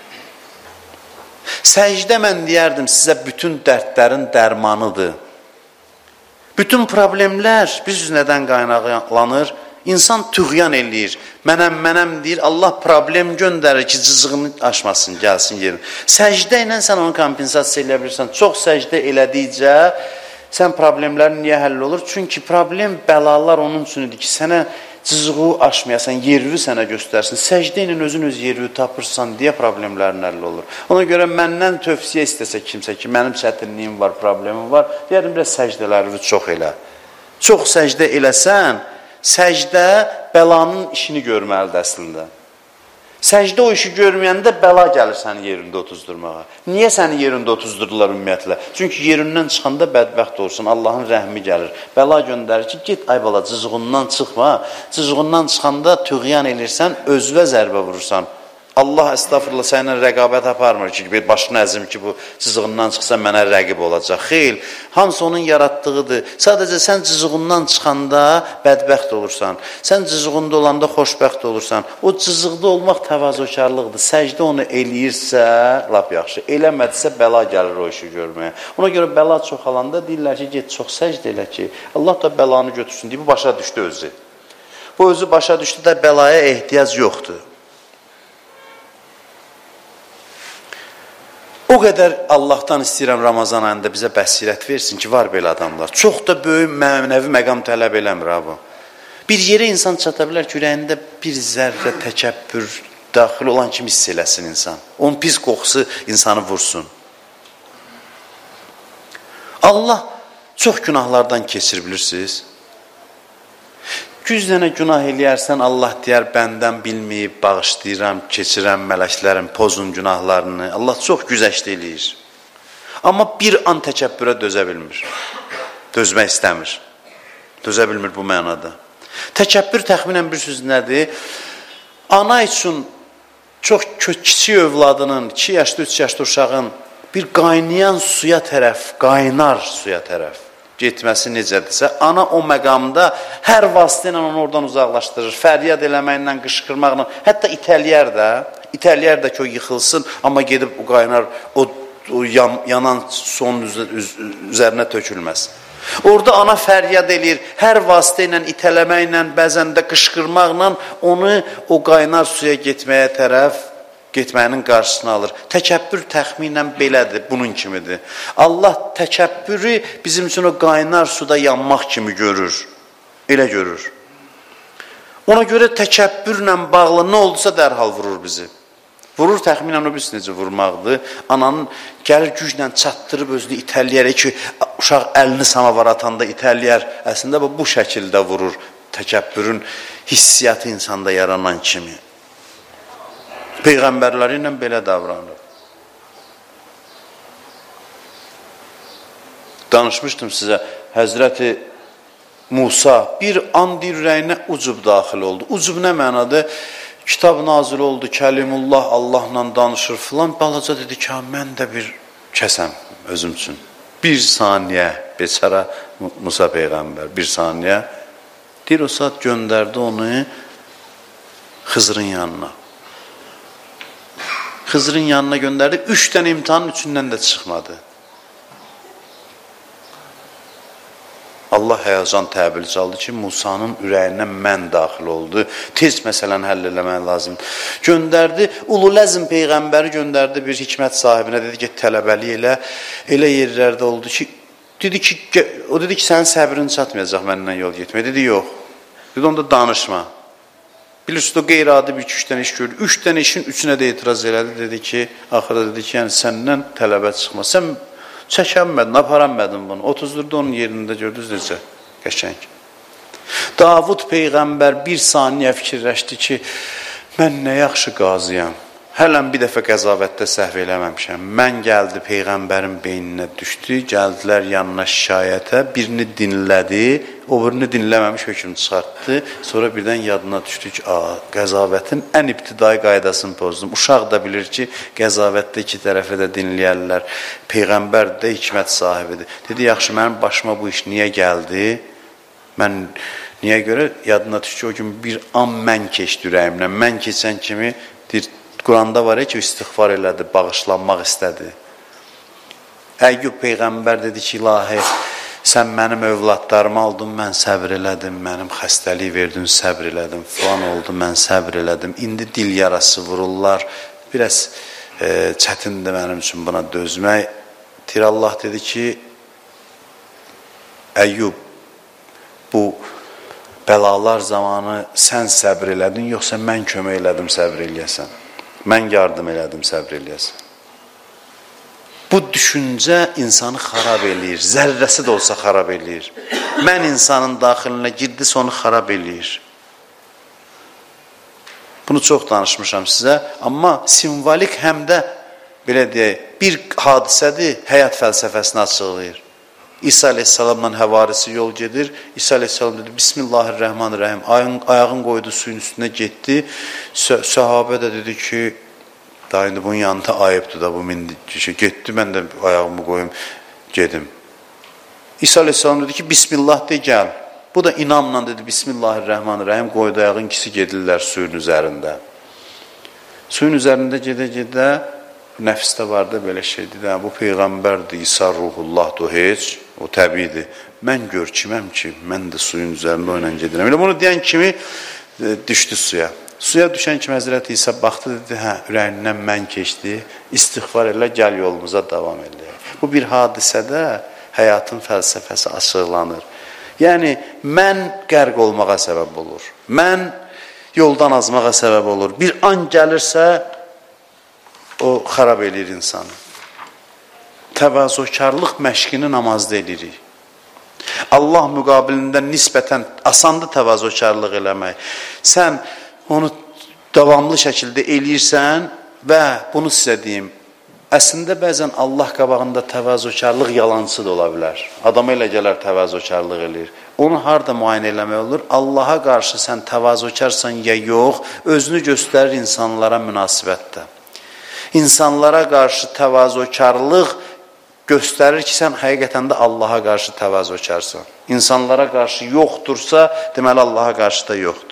[SPEAKER 1] Səcdə mən deyərdim sizə bütün dərdlərin dərmanıdır. Bütün problemlər biz nədən qaynaqlanır? İnsan tüğyan eləyir, mənəm deyir, Allah problem göndərir ki, cızığını aşmasın, gəlsin yerin. Səcdə ilə sən onu kompensasiya eləyə bilirsən. Çox səcdə elədikcə sən problemlərin niyə həll olur? Çünki problem, bəlalar onun üçündür ki, sənə cızığı aşmayasan, yerini sənə göstərsin. Səcdə ilə özün öz yerini tapırsan deyə problemlərin həll olur. Ona görə məndən tövsiyə istəsə kimsə ki, mənim çətinliyim var, problemim var, deyərim, biraz səcdələri çox elə. Çox səcdə eləsən, səcdə bəlanın işini görməlidir əslində. Səcdə o işi görməyəndə bəla gəlir səni yerində otuzdurmağa. Niyə səni yerində otuzdurdular ümumiyyətlə? Çünki yerindən çıxanda bədbəxt olursun, Allahın rəhmi gəlir. Bəla göndərir ki, get ay bala, cızığından çıxma. Cızığından çıxanda tüğyan elirsən, özvə zərbə vurursan. Allah əstəğfurullah sənə rəqabət aparmır ki, başını əzim ki, bu cızığından çıxsa mənə rəqib olacaq. Xeyr, hamısı onun yaratdığıdır. Sadəcə sən cızığından çıxanda bədbəxt olursan. Sən cızığında olanda xoşbəxt olursan. O cızıqda olmaq təvazökarlıqdır. Səcdə onu eləyirsə, lap yaxşı. Eləmədirsə, bəla gəlir o işi görməyə. Ona görə bəla çoxalanda deyirlər ki, get çox səcdə elə ki, Allah da bəlanı götürsün deyib, bu başa düşdü özü. Bu özü başa düşdü də bəlaya ehtiyac yoxdur. O qədər Allahdan istəyirəm Ramazan ayında bizə bəsirət versin ki, var belə adamlar. Çox da böyük mənəvi məqam tələb eləmir bu. Bir yerə insan çata bilər ki, ürəyində bir zərrə təkəbbür daxil olan kimi hiss eləsin insan. Onun pis qoxusu insanı vursun. Allah çox günahlardan keçir, bilirsiniz. 100 dənə günah eləyərsən, Allah deyər, bəndən bilməyib, bağışlayıram, keçirəm mələklərin, pozun günahlarını. Allah çox güzəşt eləyir. Amma bir an təkəbbürə dözə bilmir. Dözmək istəmir. Dözə bilmir bu mənada. Təkəbbür təxminən bir söz nədir? Ana üçün çox kiçik övladının, 2 yaşlı, 3 yaşlı uşağın bir qaynayan suya tərəf, qaynar suya tərəf getməsi necədirsə, ana o məqamda hər vasitə ilə onu oradan uzaqlaşdırır, fəryad eləməklə, qışqırmaqla, hətta itəliyər də ki, o yıxılsın, amma gedib o qaynar, o yanan sonun üzərinə tökülməz. Orada ana fəryad eləyir, hər vasitə ilə, itələməklə, bəzən də qışqırmaqla onu o qaynar suya getməyə tərəf getməyinin qarşısını alır. Təkəbbür təxminən belədir, bunun kimidir. Allah təkəbbürü bizim üçün o qaynar suda yanmaq kimi görür. Elə görür. Ona görə təkəbbürlə bağlı nə oldusa dərhal vurur bizi. Vurur təxminən o birisi necə vurmaqdır. Ananın gəlir güclə çatdırıb özünü itələyərək ki, uşaq əlini samavar atanda itələyər. Əslində bu şəkildə vurur. Təkəbbürün hissiyatı insanda yaranan kimi. Peyğəmbərləri ilə belə davranır. Danışmışdım sizə, Həzrəti Musa bir an ürəyinə ucub daxil oldu. Ucub nə mənadır? Kitab nazil oldu, Kəlimullah Allahla danışır filan. Balaca dedi ki, mən də bir kəsəm özüm üçün. Bir saniyə, beçara Musa Peyğəmbər, bir saniyə. Deyir, o saat göndərdi onu Xızırın yanına. Xızırın yanına göndərdi, 3 dənə imtihanın üçündən də çıxmadı. Allah həyəcan təbil çaldı ki, Musanın ürəyinə mən daxil oldu. Tez məsələni həll eləmək lazım. Göndərdi, Ululəzm Peyğəmbəri göndərdi bir hikmət sahibinə, dedi ki, tələbəli elə yerlərdə oldu ki, o dedi ki, sənin səbrin çatmayacaq məndən yol getmək. Dedi, yox. Dedi, onda danışma. Bilirsiniz, o qeyri-adi bir 2-3 dənə iş gördü. 3 dənə işin 3-ünə də etiraz elədi. Dedi ki, axırda dedi ki, yəni səndən tələbə çıxmaz. Sən çəkənmədin, aparanmədin bunu. 30-da onun yerində gördünüz necə qəşəng. Davud Peyğəmbər bir saniyə fikirləşdi ki, mən nə yaxşı qazıyam. Hələm bir dəfə qəzavətdə səhv eləməmişəm. Mən gəldi Peyğəmbərin beyninə düşdü, gəldilər yanına şikayətə, birini dinlədi, o birini dinləməmiş hökm çıxartdı. Sonra birdən yadına düşdü ki, qəzavētin ən ibtidai qaydasını pozdum. Uşaq da bilir ki, qəzavətdə 2 tərəfə də dinləyərlər. Peyğəmbər də hikmət sahibidir. Dedi, yaxşı, mənim başıma bu iş niyə gəldi? Mən niyə görə? Yadına düşdü ki, o gün bir an mən keçdi ürəyimlə. Mən keçən kimi deyir, Quranda var ki, istiğfar elədi, bağışlanmaq istədi. Əyyub Peyğəmbər dedi ki, ilahi, sən mənim övladlarımı aldın, mən səbr elədim, mənim xəstəlik verdin, səbr elədim, falan oldu, mən səbr elədim. İndi dil yarası vururlar, biraz çətindir mənim üçün buna dözmək. Deyir, Allah dedi ki, Əyyub, bu bəlalar zamanı sən səbr elədin, yoxsa mən kömək elədim səbr eləyəsən. Mən yardım elədim səbr eləyəsən. Bu düşüncə insanı xarab eləyir, zərrəsi də olsa xarab eləyir. Mən insanın daxilinə girdisə onu xarab eləyir. Bunu çox danışmışam sizə, amma simvolik həm də, belə deyək, bir hadisədir, həyat fəlsəfəsini açıqlayır. İsa aleyhissalamla həvarisi yol gedir. İsa aleyhissalam dedi, Bismillahirrahmanirrahim. Ayağın qoydu suyun üstünə getdi. Səhabə də dedi ki, daha indi bunun yanında ayıbdır da bu mindi. Getdi, mən də ayağımı qoyum, gedim. İsa aleyhissalam dedi ki, Bismillah de, gəl. Bu da inamla dedi, Bismillahirrahmanirrahim. Qoydu ayağın ikisi gedirlər suyun üzərində. Suyun üzərində gedə-gedə, nəfsdə vardı belə şeydir. Bu Peyğəmbərdir, İsa ruhullahdır, heç. O təbiidir. Mən gör kiməm ki, mən də suyun üzərində oyla gedirəm. Elə bunu deyən kimi düşdü suya. Suya düşən kimi Həzrəti İsa baxdı, dedi, hə, ürəyindən mən keçdi, istiğfar elə, gəl yolumuza davam eləyək. Bu bir hadisədə həyatın fəlsəfəsi açıqlanır. Yəni, mən qərq olmağa səbəb olur. Mən yoldan azmağa səbəb olur. Bir an gəlirsə, o xarab eləyir insanı. Təvazökarlıq məşqini namazda eləyirik. Allah müqabilində nisbətən asandır təvazökarlıq eləmək. Sən onu davamlı şəkildə eləyirsən və bunu sizə deyim, əslində bəzən Allah qabağında təvazökarlıq yalancı da ola bilər. Adama elə gələr təvazökarlıq eləyir. Onu harada müayinə eləmək olur? Allaha qarşı sən təvazökarsan ya yox, özünü göstərir insanlara münasibətdə. İnsanlara qarşı təvazökarlıq göstərir ki, sən həqiqətən də Allaha qarşı təvazökarsan. İnsanlara qarşı yoxdursa, deməli Allaha qarşı da yoxdur.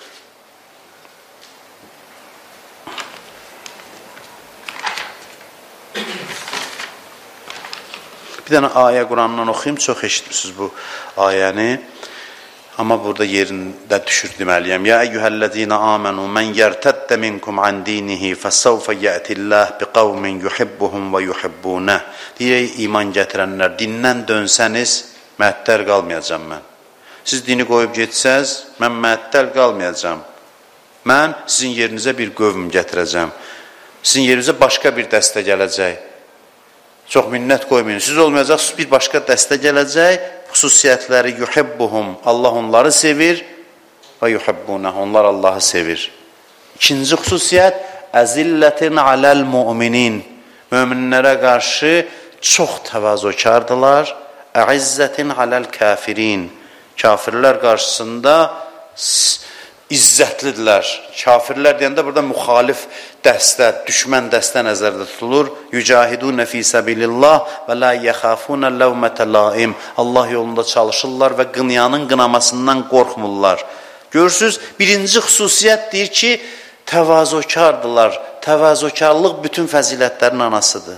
[SPEAKER 1] Bir dənə ayə Qurandan oxuyayım, çox eşitmişsiniz bu ayəni. Amma burada yerində düşür deməliyəm. Ya eyyuhəl-ləzīnə amenu, mən yərtəddə minkum an dinihi, fəssəvfə yətilləh bi qavmin yuhibbuhum və yuhibbunəh. Deyək, iman gətirənlər, dindən dönsəniz, məəttəl qalmayacam mən. Siz dini qoyub getsəz, mən məəttəl qalmayacam. Mən sizin yerinizə bir qövm gətirəcəm. Sizin yerinizə başqa bir dəstə gələcək. Çox minnət qoymayın. Siz olmayacaqsınız, bir başqa dəstə gələcək. Xüsusiyyətləri yuhibbuhum, Allah onları sevir və yuhibbunəh, onlar Allahı sevir. İkinci xüsusiyyət, əzillətin aləl müminin, möminlərə qarşı çox təvazökardılar. Əizzətin aləl kafirin, kafirlər qarşısında izzətlidirlər. Kafirlər deyəndə burada müxalif dəstə, düşmən dəstə nəzərdə tutulur. Yücahidunə fi səbilillah və la yəxafuna ləvmətə laim. Allah yolunda çalışırlar və qınayanın qınamasından qorxmurlar. Görürsünüz, birinci xüsusiyyət deyir ki, təvazökardılar. Təvazökarlıq bütün fəzilətlərin anasıdır.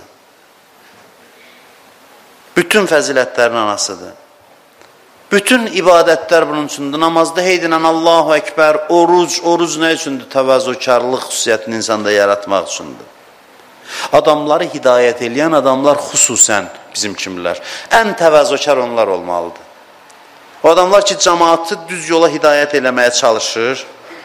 [SPEAKER 1] Bütün fəzilətlərin anasıdır. Bütün ibadətlər bunun üçündür. Namazda heydinən Allahu Ekber, oruc nə üçündür? Təvazökarlıq xüsusiyyətini insanda yaratmaq üçündür. Adamları hidayət eləyən adamlar xüsusən bizim kimlər. Ən təvazökar onlar olmalıdır. O adamlar ki, cəmaatı düz yola hidayət eləməyə çalışır.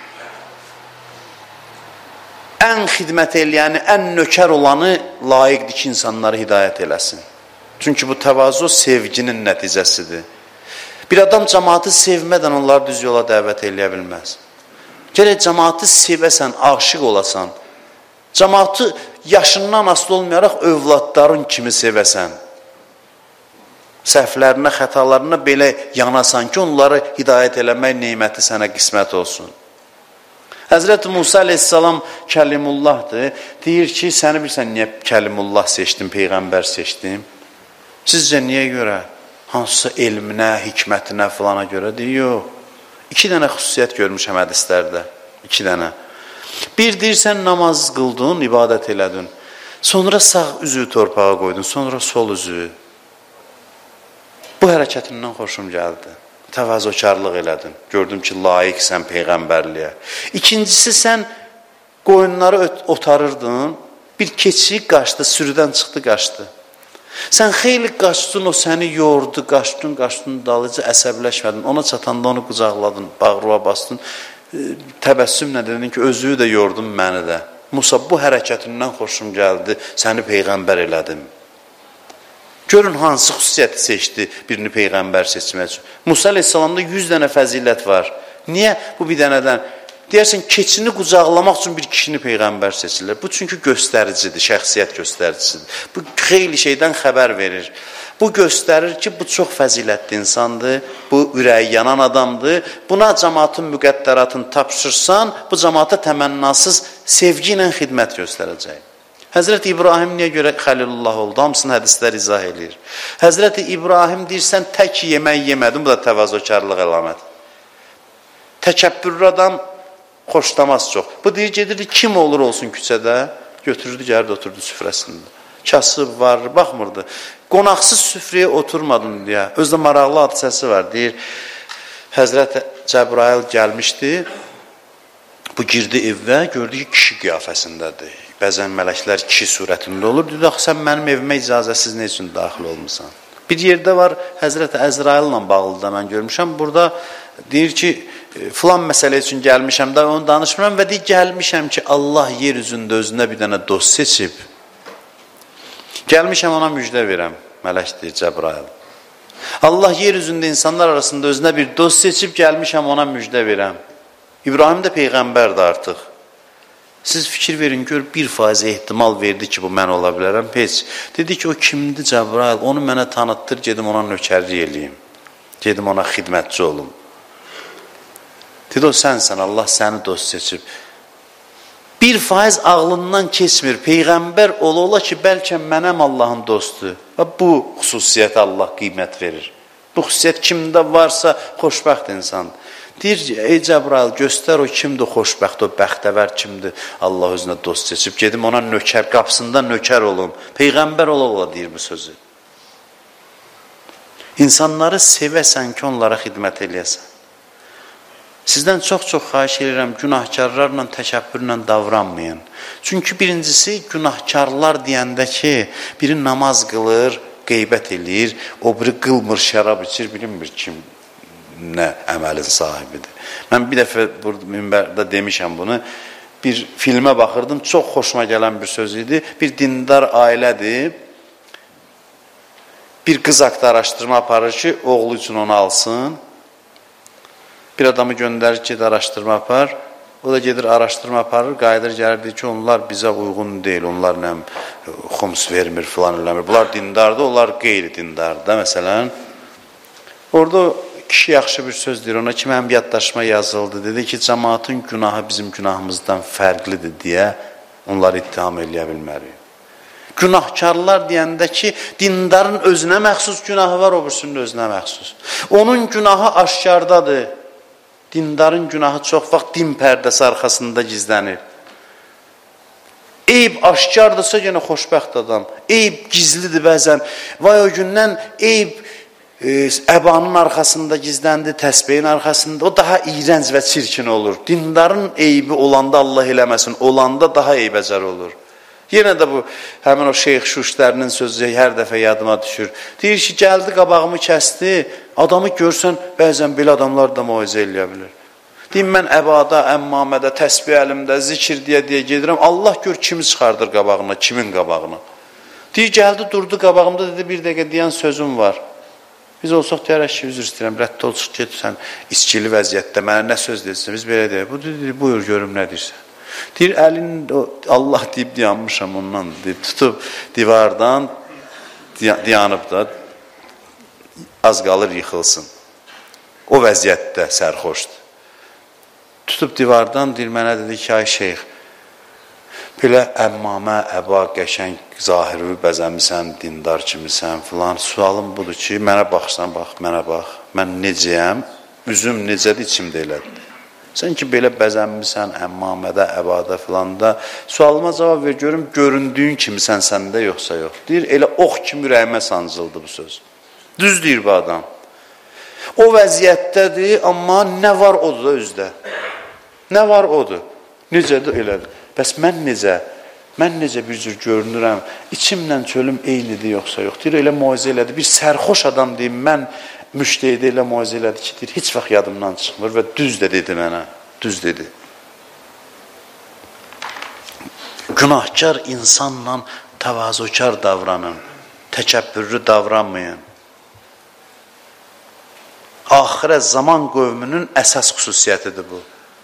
[SPEAKER 1] Ən xidmət eləyəni, ən nökər olanı layiqdir ki, insanları hidayət eləsin. Çünki bu təvazö sevginin nəticəsidir. Bir adam cəmaatı sevmədən onları düz yola dəvət eləyə bilməz. Gərək cəmaatı sevəsən, aşiq olasan. Cəmaatı yaşından asılı olmayaraq övladların kimi sevəsən. Səhvlərinə, xətalarına belə yanasan ki, onları hidayət eləmək neyməti sənə qismət olsun. Həzrəti Musa aleyhissalam Kəlimullahdır. Deyir ki, səni bilsən niyə Kəlimullah seçdim, Peyğəmbər seçdim? Sizcə niyə görə? Hansısa elminə, hikmətinə filana görə deyir, yox. 2 dənə xüsusiyyət görmüşəm hədislərdə. 2 dənə. Bir deyirsən, namaz qıldın, ibadət elədin. Sonra sağ üzüyü torpağa qoydun, sonra sol üzüyü. Bu hərəkətindən xoşum gəldi. Təvazökarlıq elədin. Gördüm ki, layiqsən peyğəmbərliyə. İkincisi, sən qoyunları otarırdın, bir keçi qaçdı, sürüdən çıxdı, qaçdı. Sən xeyli qaçdın, o səni yordu, qaçdın, dalıcı əsəbləşmədin. Ona çatanda onu qucaqladın, bağrıva bastın, təbəssümlə dedin ki, özünü də yordun, məni də. Musa, bu hərəkətindən xoşum gəldi, səni peyğəmbər elədim. Görün, hansı xüsusiyyəti seçdi birini peyğəmbər seçmək üçün. Musa aleyhissalamda 100 dənə fəzilət var. Niyə bu bir dənədən? Deyərsən, keçini qucaqlamaq üçün bir kişini peyğəmbər seçilir. Bu çünki göstəricidir, şəxsiyyət göstəricisidir. Bu xeyli şeydən xəbər verir. Bu göstərir ki, bu çox fəzilətli insandır, bu ürəyi yanan adamdır. Buna cəmaatın müqəddəratını tapşırsan, bu cəmaata təmənnasız sevgi ilə xidmət göstərəcək. Həzrəti İbrahim niyə görə Xəlilullah oldu? Hamısını hədislər izah edir. Həzrəti İbrahim deyirsən, tək yemək yemədin, bu da təvazökarlıq əlamət. Təkəbbürlü adam xoşlamaz çox. Bu deyir, gedirdi, kim olur olsun küçədə, götürürdü, gəlirdi, oturdu süfrəsində. Kasıb var, baxmırdı. Qonaqsız süfrəyə oturmadın deyə. Özdə maraqlı hadisəsi var. Deyir, Həzrət Cəbrail gəlmişdi, bu girdi evə, gördü ki, kişi qiyafəsindədir. Bəzən mələklər kişi surətində olur. Dedi, axı, sən mənim evimə icazəsiz nə üçün daxil olmuşsan? Bir yerdə var, Həzrət Əzrail ilə bağlı da mən görmüşəm. Burada deyir ki, filan məsələ üçün gəlmişəm də onu danışmıram və deyir, gəlmişəm ki, Allah yer üzündə özünə bir dənə dost seçib. Gəlmişəm ona müjdə verəm, mələk deyir Cəbrail. Allah yer üzündə insanlar arasında özünə bir dost seçib, gəlmişəm ona müjdə verəm. İbrahim də peyğəmbərdir artıq. Siz fikir verin, gör 1% ehtimal verdi ki, bu mən ola bilərəm, heç. Dedi ki, o kimdir Cəbrail, onu mənə tanıtdır, gedim ona nökərlik eləyim. Gedim ona xidmətçi olum. Dedi, o sənsən, Allah səni dost seçib. 1% ağlından keçmir, peyğəmbər ola ki, bəlkə mənəm Allahın dostu. Və bu xüsusiyyətə Allah qiymət verir. Bu xüsusiyyət kimdə varsa xoşbəxt insandır. Deyir, ey Cəbrail, göstər o kimdir, xoşbəxt, o bəxtəvər kimdir, Allah özünə dost seçib, gedim ona nökər, qapısında nökər olum, peyğəmbər ola deyir bu sözü. İnsanları sevəsən ki, onlara xidmət eləyəsən. Sizdən çox-çox xahiş edirəm, günahkarlarla, təkəbbürlə davranmayın. Çünki birincisi, günahkarlar deyəndə ki, biri namaz qılır, qeybət eləyir, o biri qılmır, şərab içir, bilinmir kim nə əməlin sahibidir. Mən bir dəfə burada minbərdə demişəm bunu, bir filmə baxırdım, çox xoşuma gələn bir söz idi. Bir dindar ailədir, bir qız haqqında araşdırma aparır ki, oğlu üçün onu alsın. Bir adamı göndərir ki, araşdırma apar, o da gedir araşdırma aparır, qayıdır, gəlir ki, onlar bizə uyğun deyil, onlar nə xums vermir, filan eləmir. Bunlar dindardır, onlar qeyri-dindardır da, məsələn. Orada kişi yaxşı bir söz deyir, ona ki, mənim yaddaşıma yazıldı, dedi ki, cəmaatın günahı bizim günahımızdan fərqlidir deyə onları ittiham eləyə bilmərik. Günahkarlar deyəndə ki, dindarın özünə məxsus günahı var, o birisinin özünə məxsus. Onun günahı aşkardadır. Dindarın günahı çox vaxt din pərdəsi arxasında gizlənir. Eyb aşkardırsa yenə xoşbəxt adam. Eyb gizlidir bəzən. Vay o gündən eyb əbanın arxasında gizləndi, təsbehin arxasında, o daha iyrənc və çirkin olur. Dindarın eybi olanda Allah eləməsin, olanda daha eybəcər olur. Yenə də bu, həmin o şeyx şuşlərinin sözü hər dəfə yadıma düşür. Deyir ki, gəldi, qabağımı kəsdi, adamı görsən, bəzən belə adamlar da muayizə eləyə bilir. Deyim, mən əbada, əmmamədə, təsbih əlimdə, zikir deyə gedirəm, Allah gör kimi çıxardır qabağına, kimin qabağına. Deyir, gəldi, durdu qabağımda, dedi, bir dəqiqə deyən sözüm var. Biz olsaq deyərək ki, üzr istəyirəm, rədd olsuq ki, sən içkili vəziyyətdə, mənə nə söz deyirsən, biz belə deyək, bu deyir, buyur görüm nə deyirsən. Deyir, əlin, Allah deyib dayanmışam ondan, deyib, tutub divardan, dayanıb da, az qalır yıxılsın. O vəziyyətdə sərxoşdur. Tutub divardan, deyir, mənə dedi ki, ay şeyx, belə əmmamə, əba, qəşəng, zahiri bəzəmisən, dindar kimisən, filan. Sualım budur ki, mənə baxsan, bax, mənə bax, mən necəyəm, üzüm necədir, içimdə elədir. Sən ki, belə bəzənmisən, əmmamədə, əbada filan da, sualıma cavab ver, görüm, göründüyün kimisən səndə, yoxsa yox. Deyir, elə ox kimi ürəyimə sancıldı bu söz. Düz deyir bu adam. O vəziyyətdədir, amma nə var odur da özdə. Nə var odur. Necədir elədir. Bəs mən necə bir cür görünürəm, içimlə çölüm eynidir yoxsa yox. Deyir, elə muayizə elədi. Bir sərxoş adam deyim, mən müştəhidə elə muayizə elədi ki, deyir, heç vaxt yadımdan çıxmır və düz də dedi mənə, düz dedi. Günahkar insanla təvazökar davranın, təkəbbürlü davranmayın. Axirət zaman qövmünün əsas xüsusiyyətidir bu.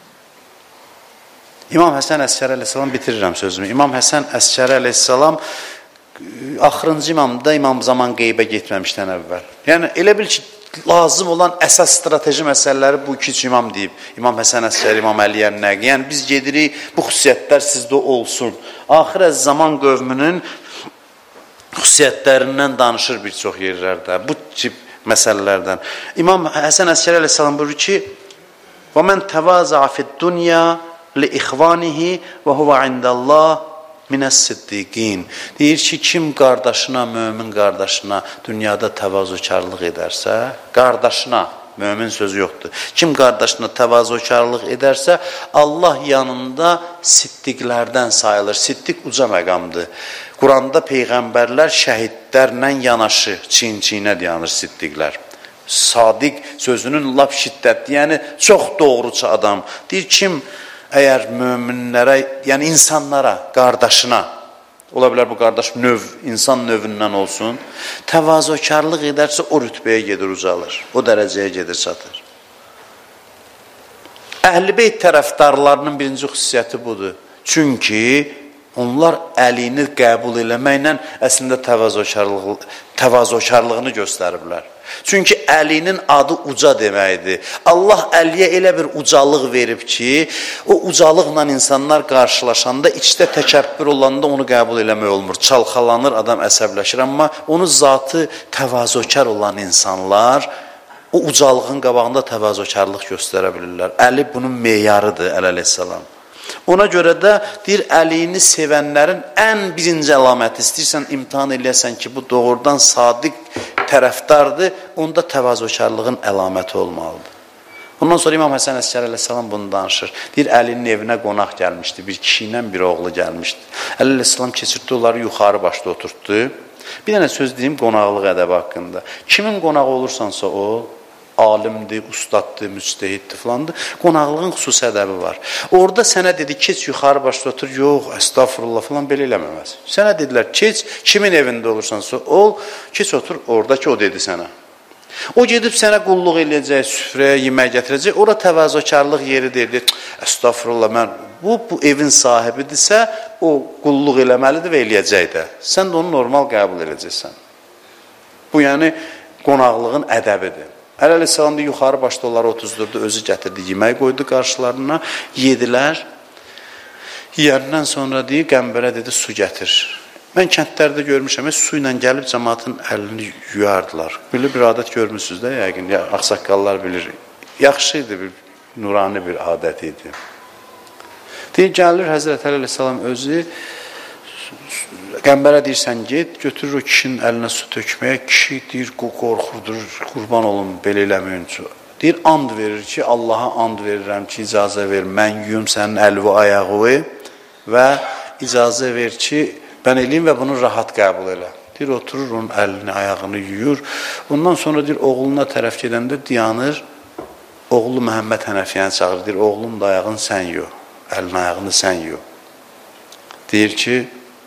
[SPEAKER 1] İmam Həsən Əskəri əleyhissalam, bitirirəm sözümü. İmam Həsən Əskəri əleyhissalam axırıncı imamda İmam zaman qeybə getməmişdən əvvəl. Yəni elə bil ki, lazım olan əsas strateji məsələləri bu iki imam deyib. İmam Həsən Əskəri, İmam Əli Ən-Nəqi. Yəni biz gedirik, bu xüsusiyyətlər sizdə olsun. Axirət zaman qövmünün xüsusiyyətlərindən danışır bir çox yerlərdə. Bu tip məsələlərdən. İmam Həsən Əskəri əleyhissalam buyurur ki: "Və men təvaza'a fi'd-dunya li-ixvanihi və huve indəllah minəs-siddiqin." Deyir ki, kim qardaşına, mömin qardaşına dünyada təvazökarlıq edərsə, qardaşına, mömin sözü yoxdur. Kim qardaşına təvazökarlıq edərsə, Allah yanında siddiqlərdən sayılır. Siddiq uca məqamdır. Quranda peyğəmbərlər şəhidlərlə yanaşı, çiyin-çiyinə dayanır siddiqlər. Sadiq sözünün lap şiddətli, yəni çox doğrucu adam. Deyir, kim əgər möminlərə, yəni insanlara, qardaşına, ola bilər bu qardaş insan növündən olsun, təvazökarlıq edərsə o rütbəyə gedir, ucalır. O dərəcəyə gedir, çatır. Əhl-i Beyt tərəfdarlarının birinci xüsusiyyəti budur. Çünki onlar əlini qəbul eləməklə əslində təvazökarlığını göstəriblər. Çünki Əlinin adı uca deməkdir. Allah Əliyə elə bir ucalıq verib ki, o ucalıqla insanlar qarşılaşanda, içdə təkəbbür olanda onu qəbul eləmək olmur. Çalxalanır, adam əsəbləşir. Amma onun zatı təvazökar olan insanlar o ucalığın qabağında təvazökarlıq göstərə bilirlər. Əli bunun meyarıdır, əleyhissalam. Ona görə də deyir, Əlini sevənlərin ən birinci əlaməti, istəyirsən imtihan eləyəsən ki, bu doğrudan sadiq tərəfdardır, onda təvazökarlığın əlaməti olmalıdır. Ondan sonra İmam Həsən Əskəri əleyhissalam bunu danışır. Deyir, Əlinin evinə qonaq gəlmişdi, bir kişi ilə bir oğlu gəlmişdi. Əli əleyhissalam keçirdi, onları yuxarı başda oturtdu. Bir dənə söz deyim qonaqlıq ədəbi haqqında. Kimin qonağı olursansa o, alimdir, ustaddır, müctehiddir filandır. Qonaqlığın xüsusi ədəbi var. Orada sənə dedi, keç yuxarı başda otur, yox, əstəğfurullah filan belə eləməməz. Sənə dedilər, keç, kimin evində olursansa ol, keç otur, oradakı o dedi sənə. O gedib sənə qulluq eləyəcək, süfrəyə, yemək gətirəcək, ora təvazökarlıq yeri deyir, əstəğfurullah, bu evin sahibidirsə, o qulluq eləməlidir və eləyəcək də. Sən də onu normal qəbul edəcəksən. Bu, yəni, qonaqlığın ədəbidir. Əleyhissalam da yuxarı başda onları otuzdurdu, özü gətirdi, yemək qoydu qarşılarına, yedilər. Yiyəndən sonra deyir, qəmbərə dedi, su gətir. Mən kəndlərdə görmüşəm, su ilə gəlib cəmaatın əlini yuyardılar. Belə bir adət görmüşsünüz də, yəqin, ağsaqqallar bilir. Yaxşı idi, nurani bir adət idi. Deyir, gəlir Həzrət Əleyhissalam özü, qəmbərə deyirsən, get, götürür o kişinin əlinə su tökməyə, kişi deyir, qorxurdur, qurban olun, belə eləməyin üçün. Deyir, and verir ki, Allaha and verirəm ki, icazə ver, mən yuyum sənin əlvi ayağı və icazə ver ki, mən eləyim və bunu rahat qəbul elə. Deyir, oturur, onun əlini, ayağını yuyur. Ondan sonra deyir, oğluna tərəf gedəndə dayanır, oğlu Məhəmməd Hənəfiyyəni çağırır, deyir, oğlum da ayağını sən yu, əlini, ayağını sən yu. Deyir ki,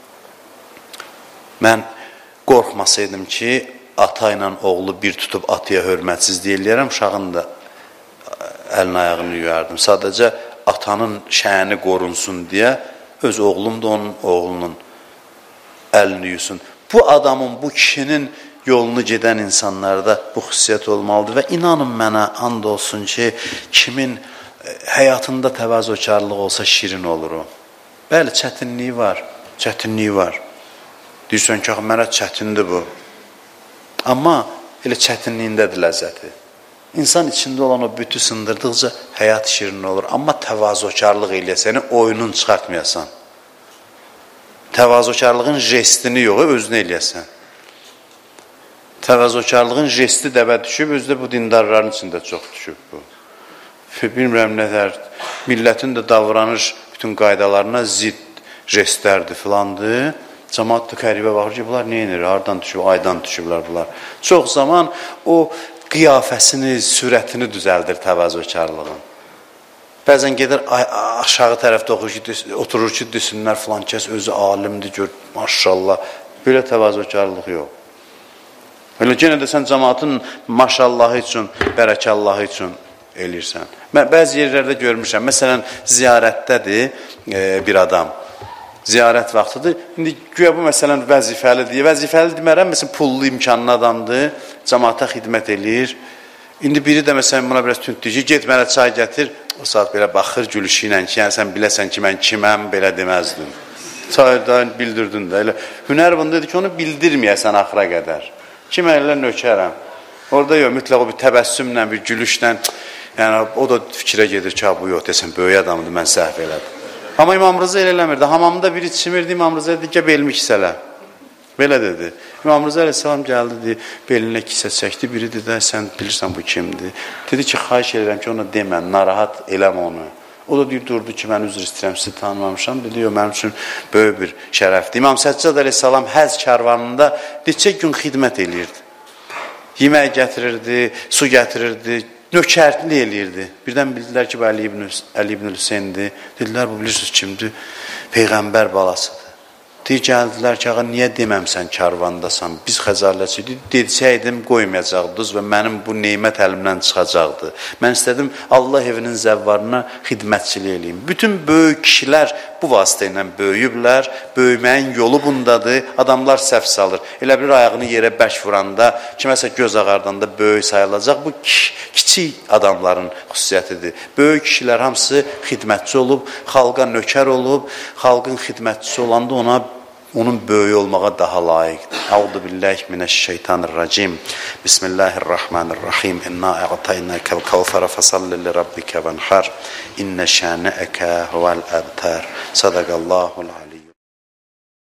[SPEAKER 1] mən qorxmasaydım ki, ata ilə oğlu bir tutub atıya hörmətsizlik eləyərəm, uşağın da əlini ayağını yuyardım. Sadəcə atanın şəyəni qorunsun deyə öz oğlum da onun oğlunun əlini yuysun. Bu adamın, bu kişinin yolunu gedən insanlarda bu xüsusiyyət olmalıdır və inanın mənə, and olsun ki, kimin həyatında təvazökarlıq olsa şirin olur o. Bəli, çətinliyi var, çətinliyi var. Deyirsən ki, mənə çətindir bu. Amma elə çətinliyindədir ləzzəti. İnsan içində olan o bütü sındırdıqca həyat şirin olur. Amma təvazökarlıq eləyəsəni oyunun çıxartmayasan. Təvazökarlığın jestini yox, özünü eləyəsən. Təvazökarlığın jesti dəbə düşüb, özü də bu dindarların içində çox düşüb bu. Bilmirəm nədər, millətin də davranış bütün qaydalarına zidd jestlərdir filandır. Cəmaat da qəribə baxır ki, bunlar nə edir, hardan düşüb, aydan düşüblər bunlar. Çox zaman o qiyafəsini, sürətini düzəldir təvazökarlığın. Bəzən gedir aşağı tərəfdə oturur ki, desinlər filan kəs özü alimdir, gör, maşallah. Belə təvazökarlıq yox. Elə yenə də sən cəmaatın maşallahı üçün, bərəkallahı üçün eləyirsən. Mən bəzi yerlərdə görmüşəm. Məsələn, ziyarətdədir bir adam. Ziyarət vaxtıdır. İndi güya bu məsələn vəzifəlidir. Vəzifəli demərəm, məsələn, pullu imkanlı adamdır, cəmaata xidmət eləyir. İndi biri də məsələn buna biraz tünd deyir, get mənə çay gətir. O saat belə baxır gülüşü ilə ki, yəni sən biləsən ki, mən kiməm, belə deməzdin. Çaydan bildirdin də. Elə hünər bundadır ki, onu bildirməyəsən axıra qədər. Kim əllə nökərəm. Orada yox, mütləq o bir təbəssümlə, bir gülüşlə, yəni o da fikrə gedir ki, bu yox, desən, böyük adamdır, mən səhv elədim. Amma İmam Rıza elə eləmirdi. Hamamda biri çimirdi, İmam Rıza dedi ki, belimi kisələ. Belə dedi. İmam Rıza əleyhissalam gəldi, dedi, belinə kisə çəkdi. Biri dedi, sən bilirsən bu kimdir? Dedi ki, xahiş edirəm ki, ona demən, narahat eləmə onu. O da deyir, durdu ki, mən üzr istəyirəm, sizi tanımamışam. Dedi, yox, mənim üçün böyük bir şərəfdir. İmam Səccad əleyhissalam həz kərvanında neçə gün xidmət eləyirdi. Yemək gətirirdi, su gətirirdi, nökərlik eləyirdi. Birdən bildilər ki, bu Əli ibn Hüseyndir. Dedilər, bu bilirsiniz kimdir? Peyğəmbər balasıdır. Deyir, gəldilər ki, ağa, niyə deməmsən karvandasan? Biz xəzarləçidik. Dedsəydim, qoymayacaqdınız və mənim bu neymət əlimdən çıxacaqdı. Mən istədim, Allah evinin zəvvarına xidmətçilik eləyim. Bütün böyük kişilər bu vasitə ilə böyüyüblər. Böyüməyin yolu bundadır. Adamlar səhv salır. Elə bir ayağını yerə bərk vuranda, kiməsə göz ağardanda böyük sayılacaq. Bu kiçik adamların xüsusiyyətidir. Böyük kişilər hamısı xidmətçi olub, xalqa nökər olub, xalqın xidmətçisi olanda onun böyük olmağa daha layiqdir. Əuzu billahi minəşşeytanirracim. Bismillahirrahmanirrahim. İnna a'taynakal kevsera fasalli li rabbika vanhar. İnne şana'aka huvel abtar. Sadaqallahul alim.